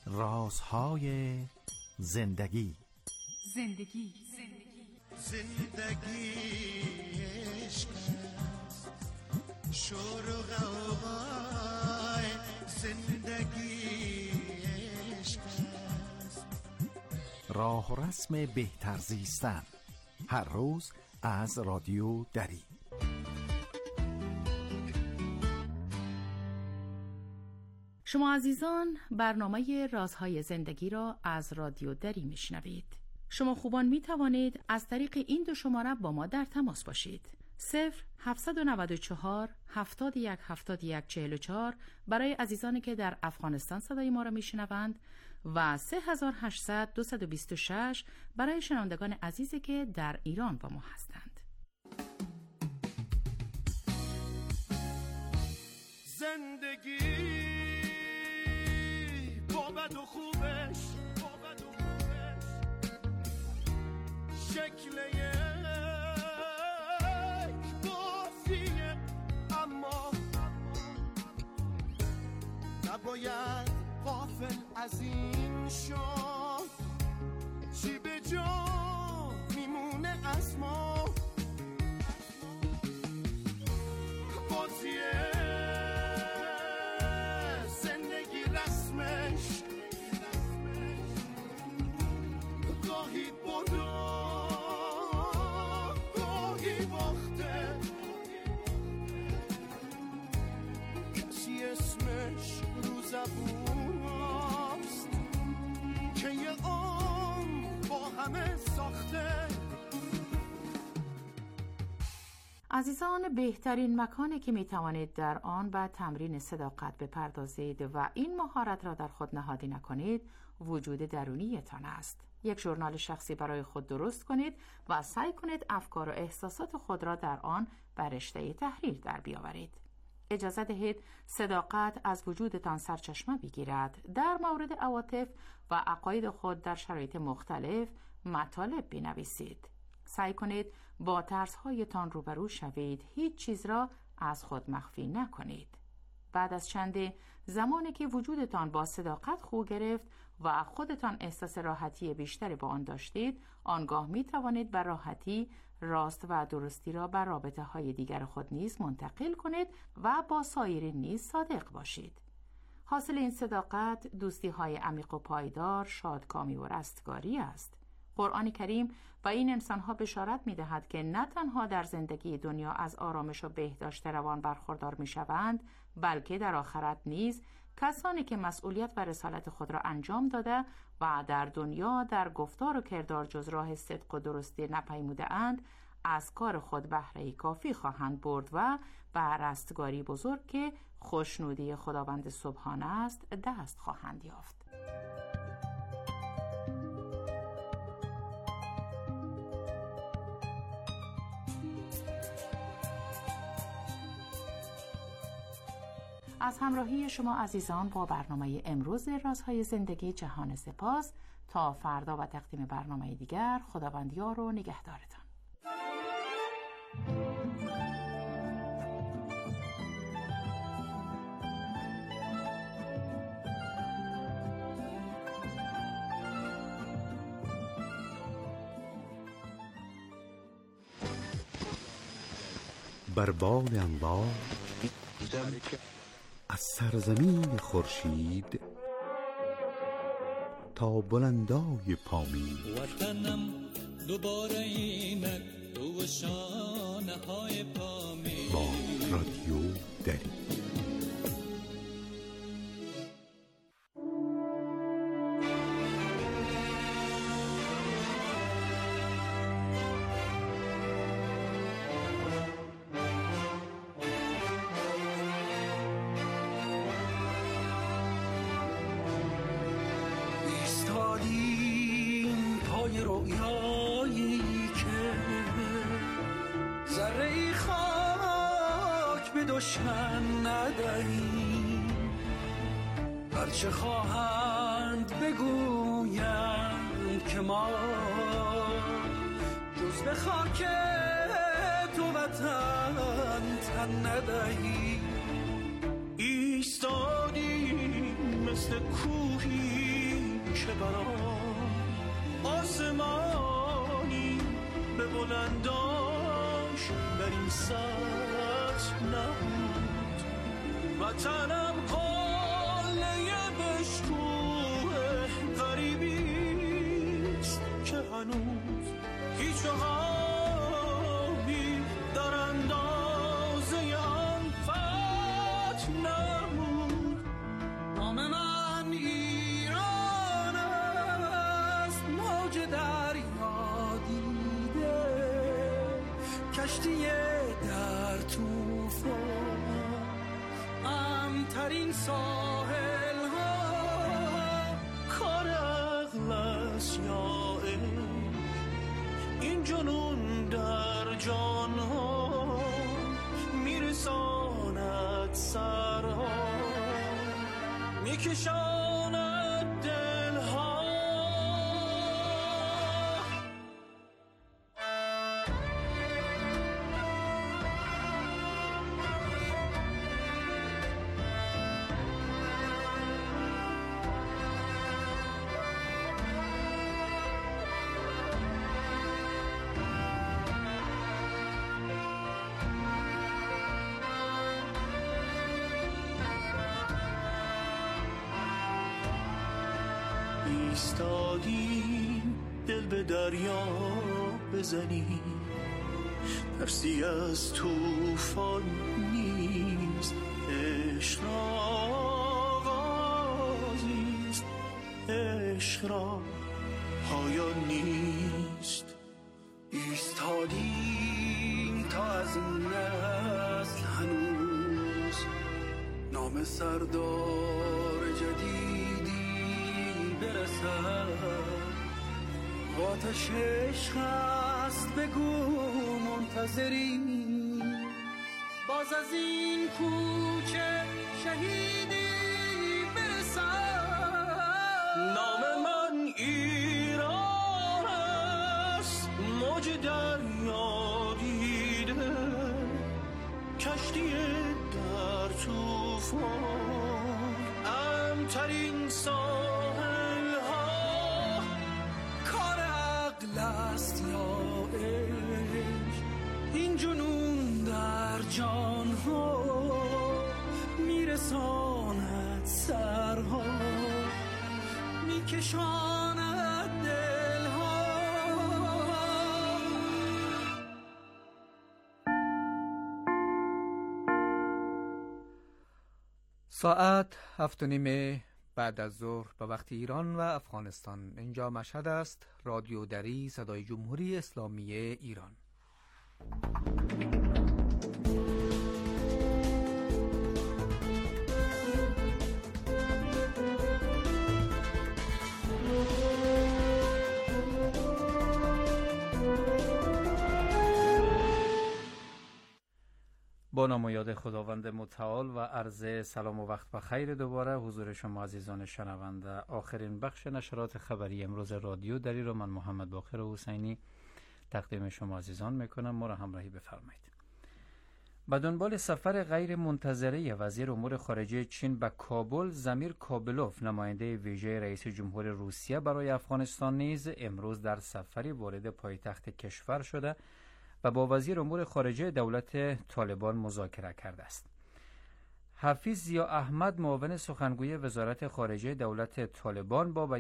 رازهای زندگی.
زندگی
عشق است، شور و غوغای زندگی عشق است.
راه و رسم بهتر زیستن، هر روز از رادیو دری.
شما عزیزان برنامه رازهای زندگی را از رادیو دری میشنوید. شما خوبان می توانید از طریق این دو شماره با ما در تماس باشید. 0794 71 71 44 برای عزیزانی که در افغانستان صدای ما را می شنوند و 3800 226 برای شنوندگان عزیزی که در ایران با ما هستند.
زندگی با بد و خوبش، شکل یک بازیه، اما نباید غافل از این شد چی به جا میمونه از ما. بازیه زندگی رسمش گاهی برده گاهی باخته، کسی اسمش رو زبون هست که یه عمر با همه ساخته.
عزیزان، بهترین مکانی که می توانید در آن به تمرین صداقت بپردازید و این مهارت را در خود نهادی نکنید وجود درونیتان است. یک ژورنال شخصی برای خود درست کنید و سعی کنید افکار و احساسات خود را در آن به رشته تحریر در بیاورید. اجازه دهید صداقت از وجودتان سرچشمه بگیرد. در مورد عواطف و عقاید خود در شرایط مختلف مطالب بنویسید. سعی کنید با ترس‌هایتان روبرو شوید. هیچ چیز را از خود مخفی نکنید. بعد از چند زمانی که وجودتان با صداقت خو گرفت و خودتان احساس راحتی بیشتری با آن داشتید، آنگاه می توانید بر راحتی راست و درستی را بر رابطه های دیگر خود نیز منتقل کنید و با سایرین نیز صادق باشید. حاصل این صداقت دوستی های عمیق و پایدار، شادکامی و رستگاری است. قرآن کریم و این انسانها بشارت می دهد که نه تنها در زندگی دنیا از آرامش و بهداشت روان برخوردار می شوند، بلکه در آخرت نیز کسانی که مسئولیت و رسالت خود را انجام داده و در دنیا در گفتار و کردار جز راه صدق و درستی نپیموده اند، از کار خود بهره کافی خواهند برد و به رستگاری بزرگ که خوشنودی خداوند سبحانه است دست خواهند یافت. از همراهی شما عزیزان با برنامه امروز رازهای زندگی جهان سپاس. تا فردا و تقدیم برنامه دیگر، خداوند یار و نگهدارتان.
بر بال انوار از سرزمین خورشید تا بلندای پامین،
وطنم دوباره اینک تو شانه های پامین.
با رادیو دری.
رویایی که ذره خاک به دشمن ندهیم، هرچه خواهند بگویند که ما جز به خاک تو وطن تن ندهیم. ایستادیم مثل کوهی رهبران آسمانی به بلنداش بر این سطح نبود. وطنم قاله بشکوه غریبیست که هنوز هیچ آبی در اندازه آن فتح نبود. نام من ایران است، موج دریا دیده، کشتی در طوفان، امترین ساحل ها، کار عقل است یا این جنون در جان ها میرساند سرها، میکشاند دل ها. ایستادیم دل به دریا بزنیم، ترسی از طوفان نیست، عشق را آغازیست، عشق را پایان نیست. ایستادیم تا از این نسل هنوز نام سردار جدیدی برسد. آتش عشق است بگو منتظری، باز از این کوچه شهیدی برسد. نام من ایران است، موج دریا دیده، کشتی در طوفان، امترین ساحل ها، کار عقل است یا عشق، این جنون در جان ها میرساند سرها، میکشاند دل ها.
ساعت 7:30 بعد از ظهر به وقت ایران و افغانستان. اینجا مشهد است، رادیو دری، صدای جمهوری اسلامی ایران. با نام و یاد خداوند متعال و عرض سلام و وقت بخیر دوباره حضور شما عزیزان شنونده. آخرین بخش نشرات خبری امروز رادیو دری رو من محمد باقر حسینی تقدیم شما عزیزان میکنم. ما را همراهی بفرمایید. به دنبال سفر غیر منتظره وزیر امور خارجه چین به کابل، زمیر کابلوف نماینده ویژه رئیس جمهور روسیه برای افغانستان نیز امروز در سفری وارد پایتخت کشور شده و با وزیر امور خارجه دولت طالبان مذاکره کرده است. حفیظ ضیا احمد معاون سخنگوی وزارت خارجه دولت طالبان با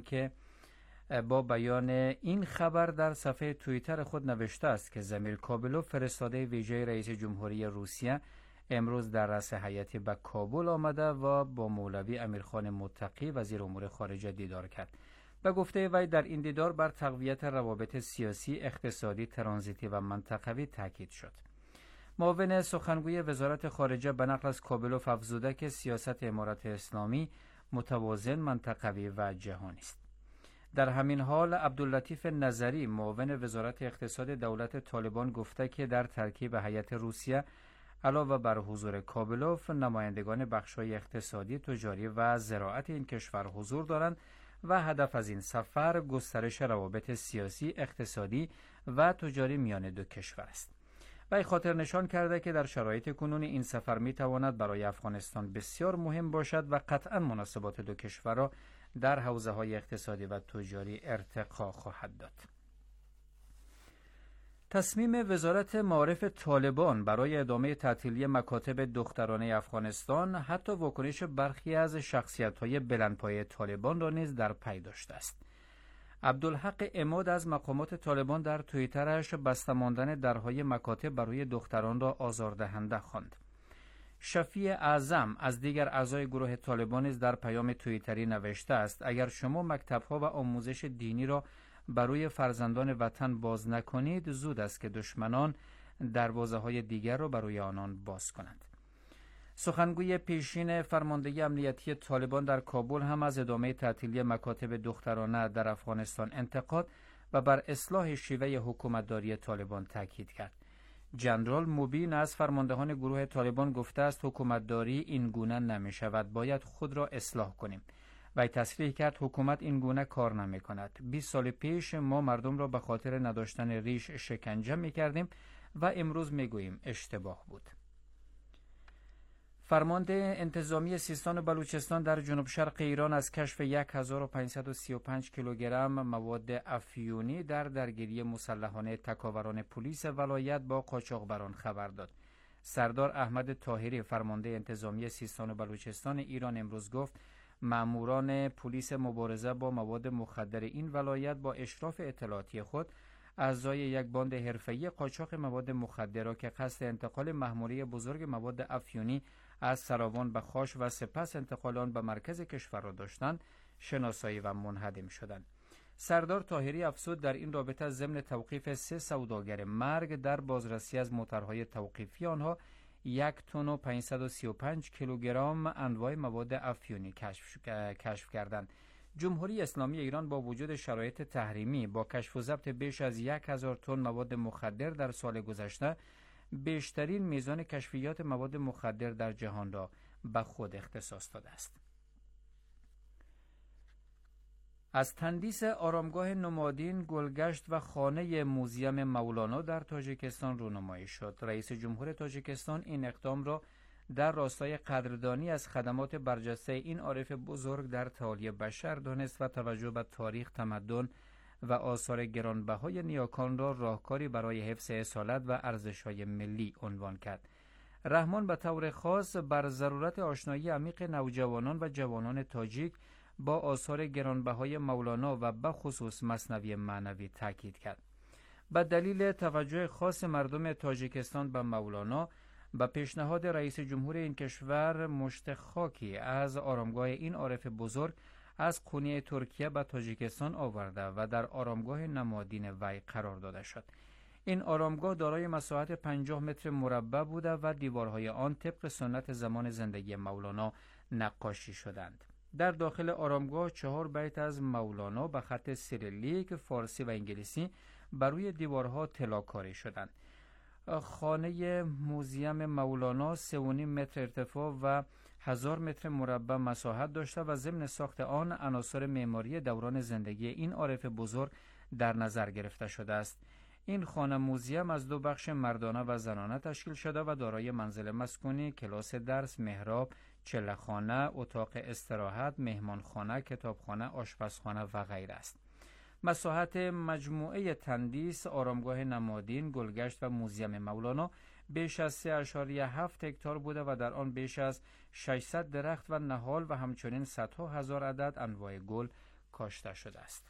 بیان این خبر در صفحه توییتر خود نوشته است که زمیر کابلوف فرستاده ویژه رئیس جمهوری روسیه امروز در رأس هیئتی به کابل آمده و با مولوی امیرخان متقی وزیر امور خارجه دیدار کرد. به گفته وی در این دیدار بر تقویت روابط سیاسی، اقتصادی، ترانزیتی و منطقوی تاکید شد. معاون سخنگوی وزارت خارجه به نقل از کابلوف افزوده که سیاست امارت اسلامی متوازن، منطقوی و جهانی است. در همین حال عبداللطیف نظری معاون وزارت اقتصاد دولت طالبان گفته که در ترکیب هیئت روسیه علاوه بر حضور کابلوف نمایندگان بخش‌های اقتصادی، تجاری و زراعت این کشور حضور دارند و هدف از این سفر گسترش روابط سیاسی، اقتصادی و تجاری میان دو کشور است. وی خاطر نشان کرده که در شرایط کنونی این سفر می تواند برای افغانستان بسیار مهم باشد و قطعا مناسبات دو کشور را
در حوزه‌های اقتصادی و تجاری ارتقا خواهد داد. تصمیم وزارت معارف طالبان برای ادامه تعطیلی مکاتب دخترانه افغانستان حتی واکنش برخی از شخصیت‌های بلندپایه طالبان را نیز در پی داشته است. عبدالحق عماد از مقامات طالبان در توییترش بسته ماندن درهای مکاتب برای دختران را آزاردهنده خواند. شفیع اعظم از دیگر اعضای گروه طالبان نیز در پیام توییتری نوشته است: اگر شما مکتب‌ها و آموزش دینی را برای فرزندان وطن باز نکنید، زود است که دشمنان دروازه‌های دیگر را برای آنان باز کنند. سخنگوی پیشین فرماندهی امنیتی طالبان در کابل هم از ادامه تعطیلی مکاتب دخترانه در افغانستان انتقاد و بر اصلاح شیوه حکومتداری طالبان تاکید کرد. جنرال موبین از فرماندهان گروه طالبان گفته است حکومتداری این گونه نمی شود، باید خود را اصلاح کنیم. و تصریح کرد حکومت این گونه کار نمی کند. 20 سال پیش ما مردم را به خاطر نداشتن ریش شکنجه می کردیم و امروز می گوییم اشتباه بود. فرمانده انتظامی سیستان و بلوچستان در جنوب شرق ایران از کشف 1535 کیلوگرم مواد افیونی در درگیری مسلحانه تکاوران پلیس ولایت با قاچاقبران خبر داد. سردار احمد طاهری فرمانده انتظامی سیستان و بلوچستان ایران امروز گفت ماموران پلیس مبارزه با مواد مخدر این ولایت با اشراف اطلاعاتی خود اعضای یک باند حرفه‌ای قاچاق مواد مخدر را که قصد انتقال محموله بزرگ مواد افیونی از سراوان به خاش و سپس انتقال آن به مرکز کشور را داشتند شناسایی و منهدم شدند. سردار طاهری افزود در این رابطه ضمن توقیف 3 سوداگر مرگ در بازرسی از موترهای توقیفی آنها 1 تن و 535 کیلوگرم انواع مواد افیونی کشف کردند. جمهوری اسلامی ایران با وجود شرایط تحریمی با کشف و ضبط بیش از 1000 تن مواد مخدر در سال گذشته بیشترین میزان کشفیات مواد مخدر در جهان را به خود اختصاص داده است. از تندیس آرامگاه نمادین، گلگشت و خانه موزیم مولانا در تاجیکستان رونمایی شد. رئیس جمهور تاجیکستان این اقدام را در راستای قدردانی از خدمات برجسته این عارف بزرگ در تعالی بشر دانست و توجه به تاریخ، تمدن و آثار گرانبهای نیاکان را راهکاری برای حفظ اصالت و ارزش‌های ملی عنوان کرد. رحمان به طور خاص بر ضرورت آشنایی عمیق نوجوانان و جوانان تاجیک با آثار گرانبهای مولانا و به خصوص مثنوی معنوی تاکید کرد. به دلیل توجه خاص مردم تاجیکستان به مولانا، به پیشنهاد رئیس جمهور این کشور مشت خاکی از آرامگاه این عارف بزرگ از قونیه ترکیه به تاجیکستان آورده و در آرامگاه نمادین وی قرار داده شد. این آرامگاه دارای مساحت 50 متر مربع بوده و دیوارهای آن طبق سنت زمان زندگی مولانا نقاشی شدند. در داخل آرامگاه 4 بیت از مولانا به خط سیریلیک، فارسی و انگلیسی بر روی دیوارها طلاکاری شدند. خانه موزیم مولانا 3.5 متر ارتفاع و 1000 متر مربع مساحت داشته و ضمن ساخت آن عناصر معماری دوران زندگی این عارف بزرگ در نظر گرفته شده است. این خانه موزیم از 2 بخش مردانه و زنانه تشکیل شده و دارای منزل مسکونی، کلاس درس، محراب، چله‌خانه، اتاق استراحت، مهمانخانه، کتابخانه، آشپزخانه و غیره است. مساحت مجموعه تندیس، آرامگاه نمادین، گلگشت و موزیم مولانا بیش از 3.7 هکتار بوده و در آن بیش از 600 درخت و نهال و همچنین صدها هزار عدد انواع گل کاشته شده است.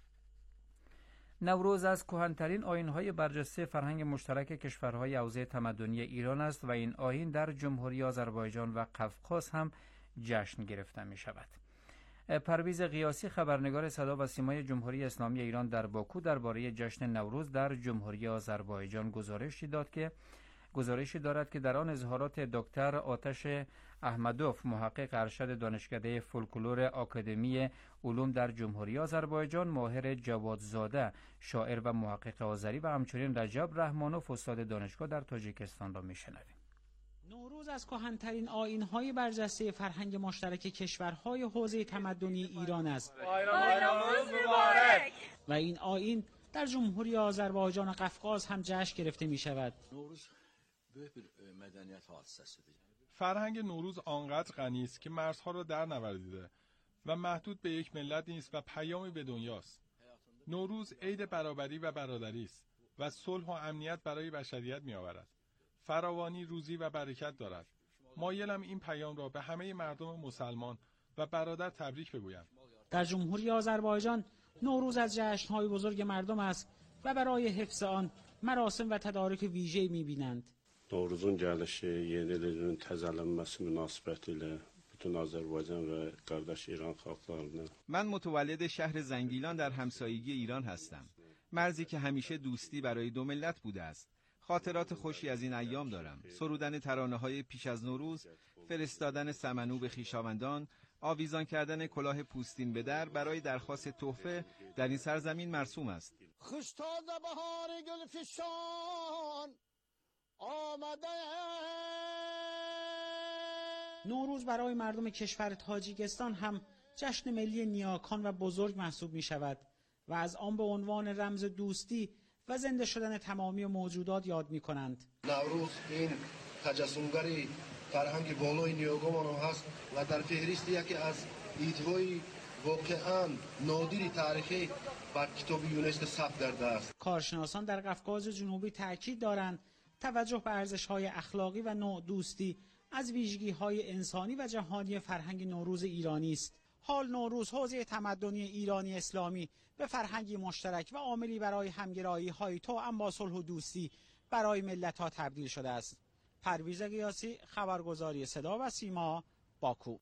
نوروز از کهن‌ترین آیین‌های برجسته فرهنگ مشترک کشورهای حوزه تمدنی ایران است و این آیین در جمهوری آذربایجان و قفقاز هم جشن گرفته می شود. پرویز قیاسی، خبرنگار صدا و سیمای جمهوری اسلامی ایران در باکو درباره جشن نوروز در جمهوری آذربایجان گزارشی دارد که در آن اظهارات دکتر آتش احمدوف، محقق ارشد دانشکده فولکلور آکادمی علوم در جمهوری آذربایجان، ماهر جوادزاده، شاعر و محقق آذری و همچنین رجب رحمانوف، استاد دانشگاه در تاجیکستان را میشنویم.
نوروز از کهن‌ترین آیین‌های برجسته فرهنگ مشترک کشورهای حوزه تمدنی ایران است. نوروز مبارک! و این آیین در جمهوری آذربایجان و قفقاز هم جشن گرفته می شود.
نوروز مدنیت حادثه است.
فرهنگ نوروز آنقدر غنی است که مرزها را در نوردیده
و محدود به یک ملت نیست و پیامی به دنیاست. نوروز عید برابری و برادری است و صلح و امنیت برای بشریت می‌آورد. فراوانی، روزی و برکت دارد. مایلم این پیام را به همه مردم مسلمان و برادر تبریک بگویم.
در جمهوری آذربایجان نوروز از جشن‌های buzurg مردم است و برای حفظ آن مراسم و تدارک ویژه‌ای می‌بینند.
Novruzun gəlişi, yeni ilin təzələnməsi münasibətilə bütün Azərbaycan və qardaş İran xalqlarına.
من متولد شهر زنگیلان در همسایگی ایران هستم. مرزی که همیشه دوستی برای دو ملت بوده است. خاطرات خوشی از این ایام دارم. سرودن ترانه‌های پیش از نوروز، فرستادن سمنو به خویشاوندان، آویزان کردن کلاه پوستین به در برای درخواست تحفه در این سرزمین مرسوم است.
خشتاز بهار گلفشان آمده.
نوروز برای مردم کشور تاجیکستان هم جشن ملی نیاکان و بزرگ محسوب می شود و از آن به عنوان رمز دوستی و زنده شدن تمامی موجودات یاد می کنند.
نوروز این تجسمگری فرهنگ بالای نیاگامان هست و در فهرست یکی از ایدهای واقعا نادری تاریخی بر کتاب یونسکو ثبت کرده است.
کارشناسان در قفقاز جنوبی تاکید دارند توجه به ارزش‌های اخلاقی و نوع دوستی از ویژگی‌های انسانی و جهانی فرهنگ نوروز ایرانی است. حال نوروز حوزه تمدنی ایرانی اسلامی به فرهنگی مشترک و عاملی برای همگرایی‌های توأم با صلح و دوستی برای ملت‌ها تبدیل شده است. پرویز قیاسی، خبرگزاری صدا و سیما، باکو.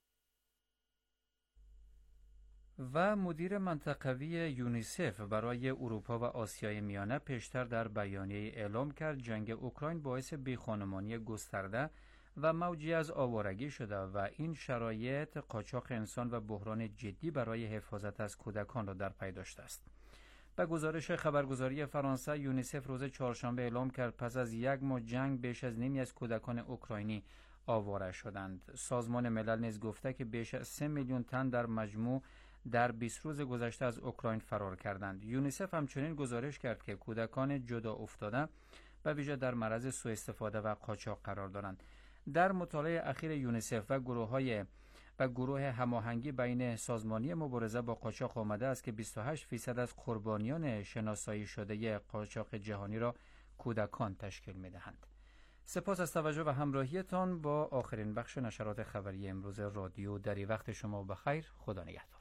و مدیر منطقوی یونیسف برای اروپا و آسیای میانه پیشتر در بیانیه اعلام کرد جنگ اوکراین باعث بیخانمانی گسترده و موجی از آوارگی شده و این شرایط قاچاق انسان و بحران جدی برای حفاظت از کودکان را در پی داشته است. به گزارش خبرگزاری فرانسه، یونیسف روز چهارشنبه اعلام کرد پس از یک ماه جنگ بیش از نیمی از کودکان اوکراینی آواره شدند. سازمان ملل نیز گفته که بیش از 3 میلیون تن در مجموع در 20 روز گذشته از اوکراین فرار کردند. یونیسف همچنین گزارش کرد که کودکان جدا افتاده به ویژه در معرض سوء استفاده و قاچاق قرار دارند. در مطالعه اخیر یونیسف و گروه هماهنگی بین سازمانی مبارزه با قاچاق آمده است که 28% از قربانیان شناسایی شده قاچاق جهانی را کودکان تشکیل می‌دهند. سپاس از توجه و همراهیتان با آخرین بخش نشرات خبری امروز رادیو دری. وقت شما بخیر. خدا نگهدار.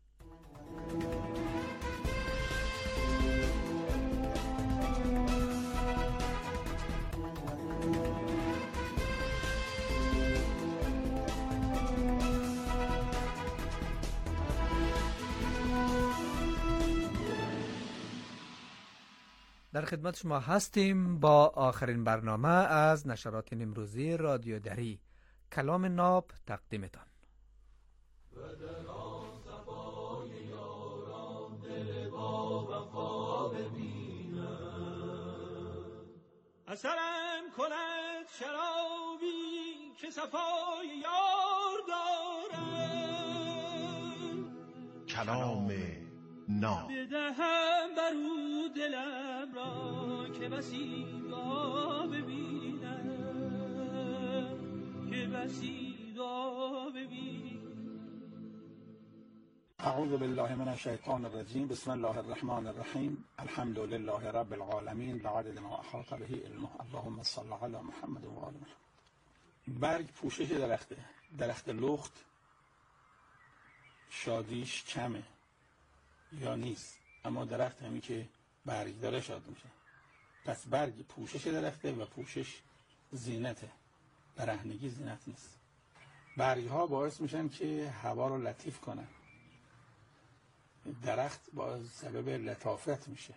در خدمت شما هستیم با آخرین برنامه از نشرات امروزی رادیو دری. کلام ناب تقدیمتان.
اثرم کند شرابی که صفای یار دارم،
کلام ناب
بدهم برو دلم را که بسیدا ببینم، که بسیدا ببینم.
اعوذ بالله من الشیطان الرجیم. بسم الله الرحمن الرحیم. الحمد لله رب العالمین بعدد ما احاط به علمه. اللهم صل علی محمد و آل محمد. برگ پوشش درخته. درخت لخت شادیش کمه یا نیست، اما درخت همی که برگ داره شاد میشه. پس برگ پوشش درخته و پوشش زینته، برهنگی زینت نیست. برگ ها باعث میشن که هوا رو لطیف کنن. درخت با سبب لطافت میشه.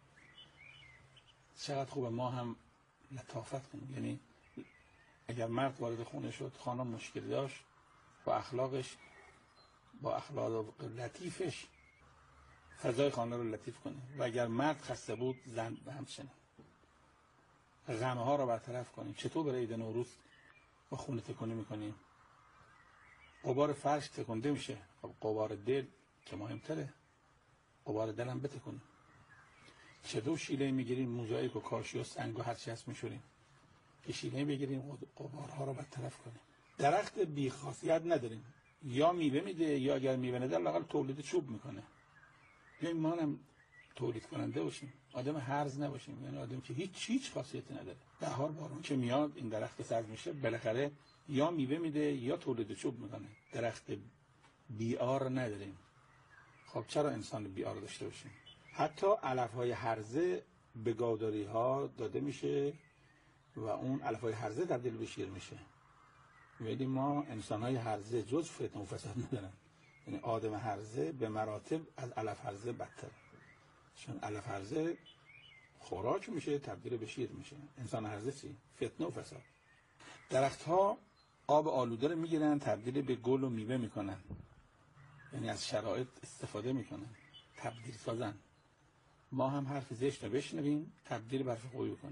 چقدر خوبه ما هم لطافت کنیم. یعنی اگر مرد وارد خونه شد، خانم مشکل داشت، با اخلاقش، با اخلاق لطیفش فضای خانه رو لطیف کنه. و اگر مرد خسته بود، زن به همچنین. غمه ها رو برطرف کنیم. چطور برای عید نوروز با خونه تکونی میکنیم؟ غبار فرش تکنده میشه، غبار دل که مهمتره. غبار دل هم بتکنیم. چطور شیله میگیریم، موزاییک و کاشی و سنگ و هرچی هست میشوریم که شیله بگیریم غبارها رو برطرف کنیم. درخت بیخاصیت نداریم. یا میوه میده یا اگر میوه نده لااقل تولید چوب میکنه. یا ما هم تولید کننده باشیم، آدم هرز نباشیم، یعنی آدم که هیچ خاصیتی نداره. بهار بارون که میاد این درخت سبز میشه، بالاخره یا میوه میده یا تولید چوب میکنه. درخت بیار نداریم. خب چرا انسان بیار داشته باشیم؟ حتی علف‌های هرزه به گاوداری‌ها داده میشه و اون علف‌های هرزه تبدیل به شیر میشه. ولی ما انسان‌های هرزه جز فتنه و فساد ندارن. یعنی آدم هرزه به مراتب از علف هرزه بدتر، چون علف هرزه خوراک میشه تبدیل به شیر میشه. انسان هرزه چی؟ فتنه و فساد. درخت‌ها آب آلوده رو میگیرن تبدیل به گل و میوه میکنن، یعنی از شرایط استفاده میکنن، تبدیل سازن. ما هم حرف زشت رو بشنویم تبدیل به حرف خوبی بکنیم.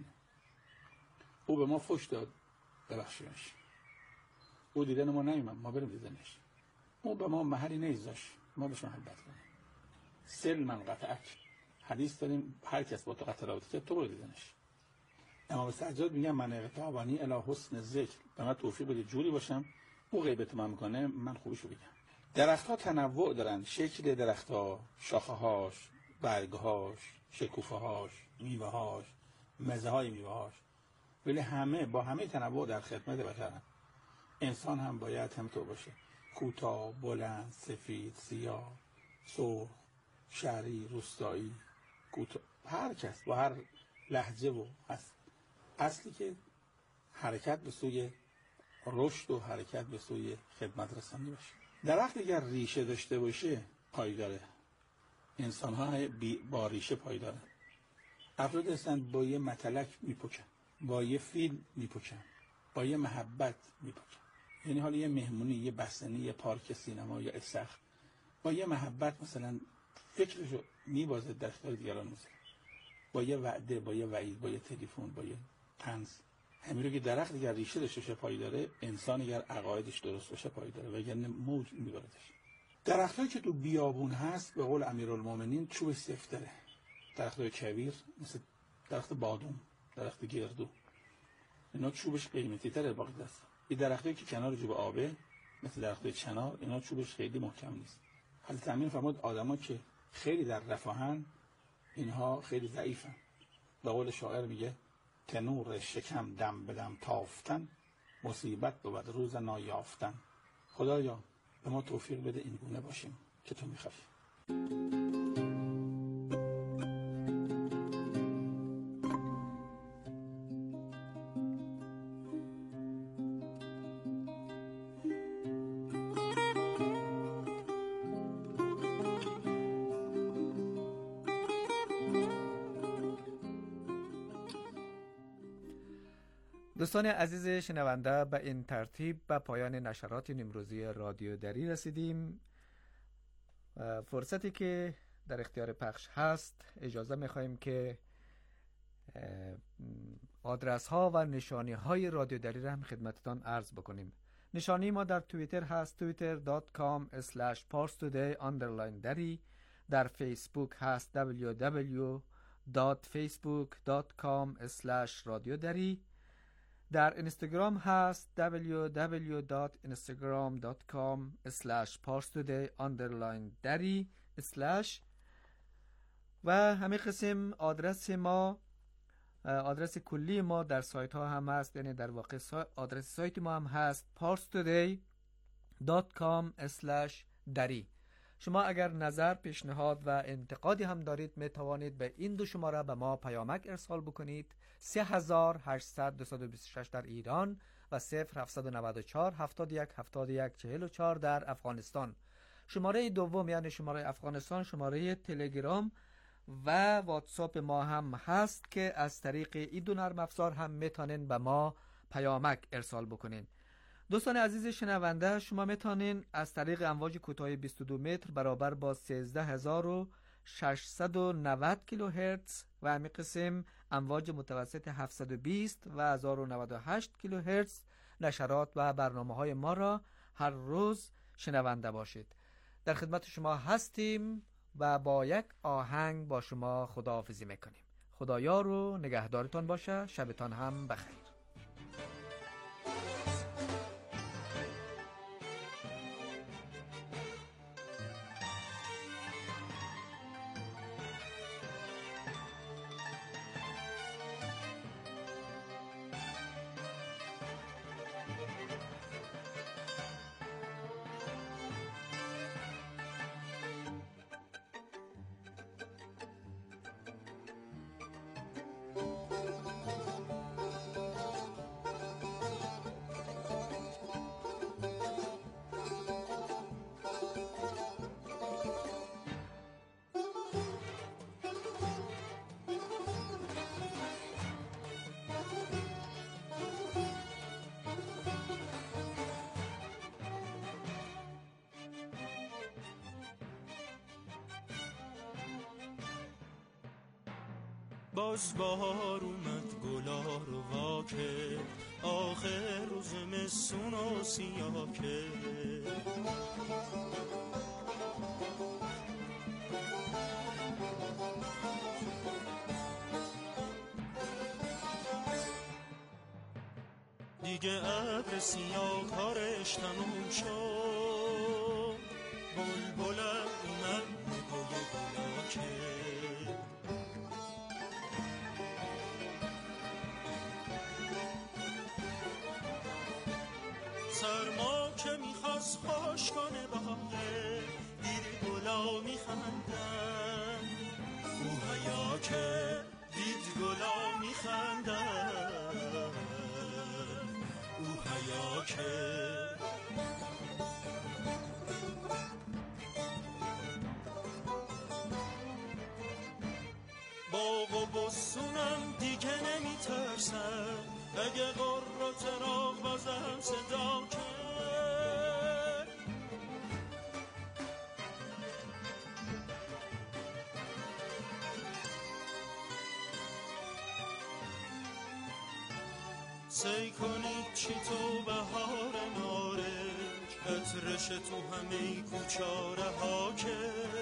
او به ما فحش داد، ببخشیمش. او دیدن ما نیومد، ما بریم دیدنش. او به ما محلی نیذاشت، ما بهش محبت کنیم. سل من قطعک، حدیث داریم هر کس با تو قطع رابطه تو برو دیدنش. امام سجاد میگن من اقتابانی الی حسن ذکر، به من توفیق بده جوری باشم او غیبت من میکنه من خوبیشو بگم. درخت‌ها تنوع دارن، شکل درخت‌ها، شاخه‌هاش، برگ‌هاش، شکوفه‌هاش، میوه‌هاش، مزه‌های میوه‌هاش، ولی همه با همه تنوع در خدمت بشرن. انسان هم باید همینطور باشه، کوتاه، بلند، سفید، سیاه، سرخ، شهری، روستایی، کوتاه، هر کس با هر لهجه و اصلی که حرکت به سوی رشد و حرکت به سوی خدمت رسانی باشه. درخت اگر ریشه داشته باشه پایداره. انسان ها با ریشه پایداره. افراد هستن با یه متلک میپکن، با یه فیل میپکن، با یه محبت میپکن. یعنی حالا یه مهمونی، یه بستنی، یه پارک سینما یا اسخ، با یه محبت مثلا فکرشو میبازه در اختیار دیگران میذاره، با یه وعده، با یه وعید، با یه تلفن، با یه طنز. همین رو که درخت اگر ریشه داشته باشه پایداره، انسان اگر عقایدش درست باشه پایداره، وگرنه موج میبردش. درختایی که تو بیابون هست به قول امیرالمومنین چوب سفتره. درختای کویر مثل درخت بادام، درخت گردو، اینا چوبش قیمتی تره باقی دست. این درختایی که کنار جوب آبه مثل درخت چنار، اینا چوبش خیلی محکم نیست. حضرت امین فرمود آدما که خیلی در رفاهن اینها خیلی ضعیفن. به قول شاعر میگه تنور شکم دم بدم تافتن، مصیبت بود روز نایافتن. خدایا به ما توفیق بده این گونه باشیم که تو میخوای.
دوستان عزیز شنونده، به این ترتیب به پایان نشرات امروزی رادیو دری رسیدیم. فرصتی که در اختیار پخش هست اجازه می‌خوایم که آدرس ها و نشانی های رادیو دری را هم خدمتتان عرض بکنیم. نشانی ما در توییتر هست twitter.com/parstoday_dari، در فیسبوک هست www.facebook.com/radiodari، در اینستاگرام هست www.instagram.com/parstoday_dari و همین قسم آدرس ما، آدرس کلی ما در سایت ها هم هست، یعنی در واقع آدرس سایت ما هم هست parstoday.com/dari. شما اگر نظر، پیشنهاد و انتقادی هم دارید می توانید به این دو شماره به ما پیامک ارسال بکنید: 3800-226 در ایران و 0794-71-71-44 در افغانستان. شماره دوم یعنی شماره افغانستان شماره تلگرام و واتساپ ما هم هست که از طریق این دو نرم افزار هم میتونین به ما پیامک ارسال بکنین. دوستان عزیز شنونده، شما میتونین از طریق امواج کوتاه 22 متر برابر با 13690 کیلوهرتز و همین قسم امواج متوسط 720 و 1098 کیلوهرتز نشرات و برنامه‌های ما را هر روز شنونده باشید. در خدمت شما هستیم و با یک آهنگ با شما خداحافظی میکنیم. خدایار و نگهدارتان باشه. شبتان هم بخیر.
باز بهار اومد گلا رو واکه، آخر روز مسون و سیاکه. دیگه ابر سیاه کارش تموم شد، بلبلم اومد نگوی گلاکه. سرما که میخواست خوش کنه باغه، دید گلا میخندن، او حیا که دید گلا میخندن، او حیا که. باغ و بستونم دیگه نمیترسن، اگه قرر و چراغ بازم صدا کرد. سی کنید چی تو بهار نارنج، عطرش تو همه کوچاره ها که.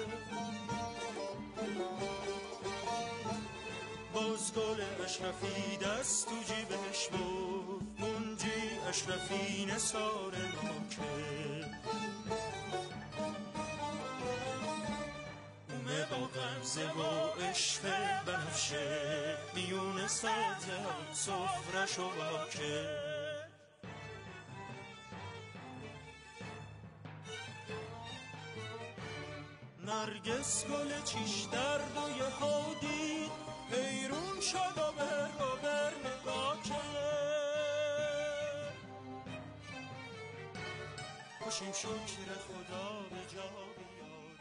باز گل اشرفی دست تو جیبش بود، منجی اشرفی نثار ما که. اومه با غمزه و عشق بنفشه، میون ساعته سفرش و باکه. نرگس گل چیش درد و یه هادی، حیرون شد و بر نگاه کرد. باشیم شکر خدا به جا بیاری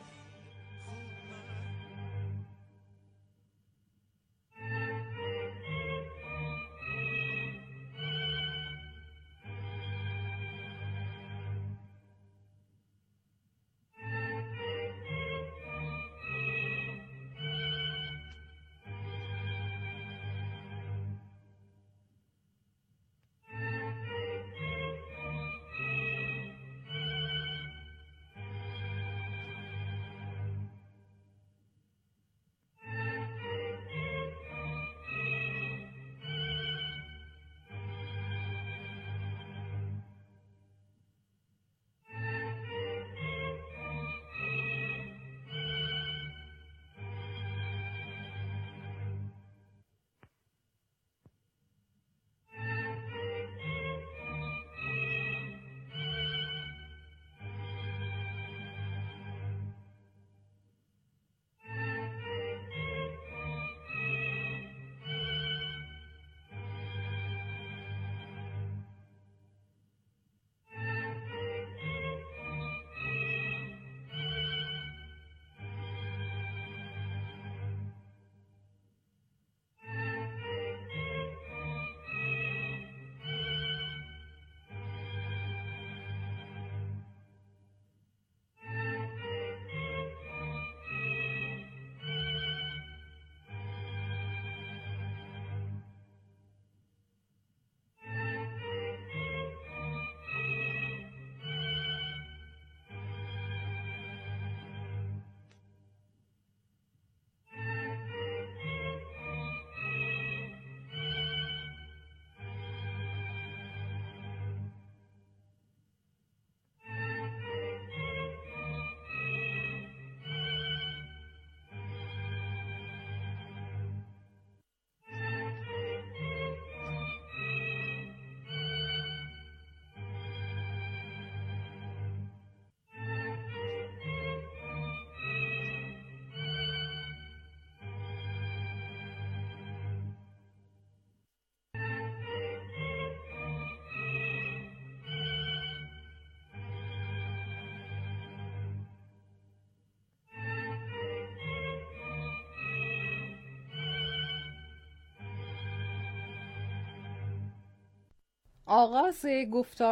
آغاز گفتار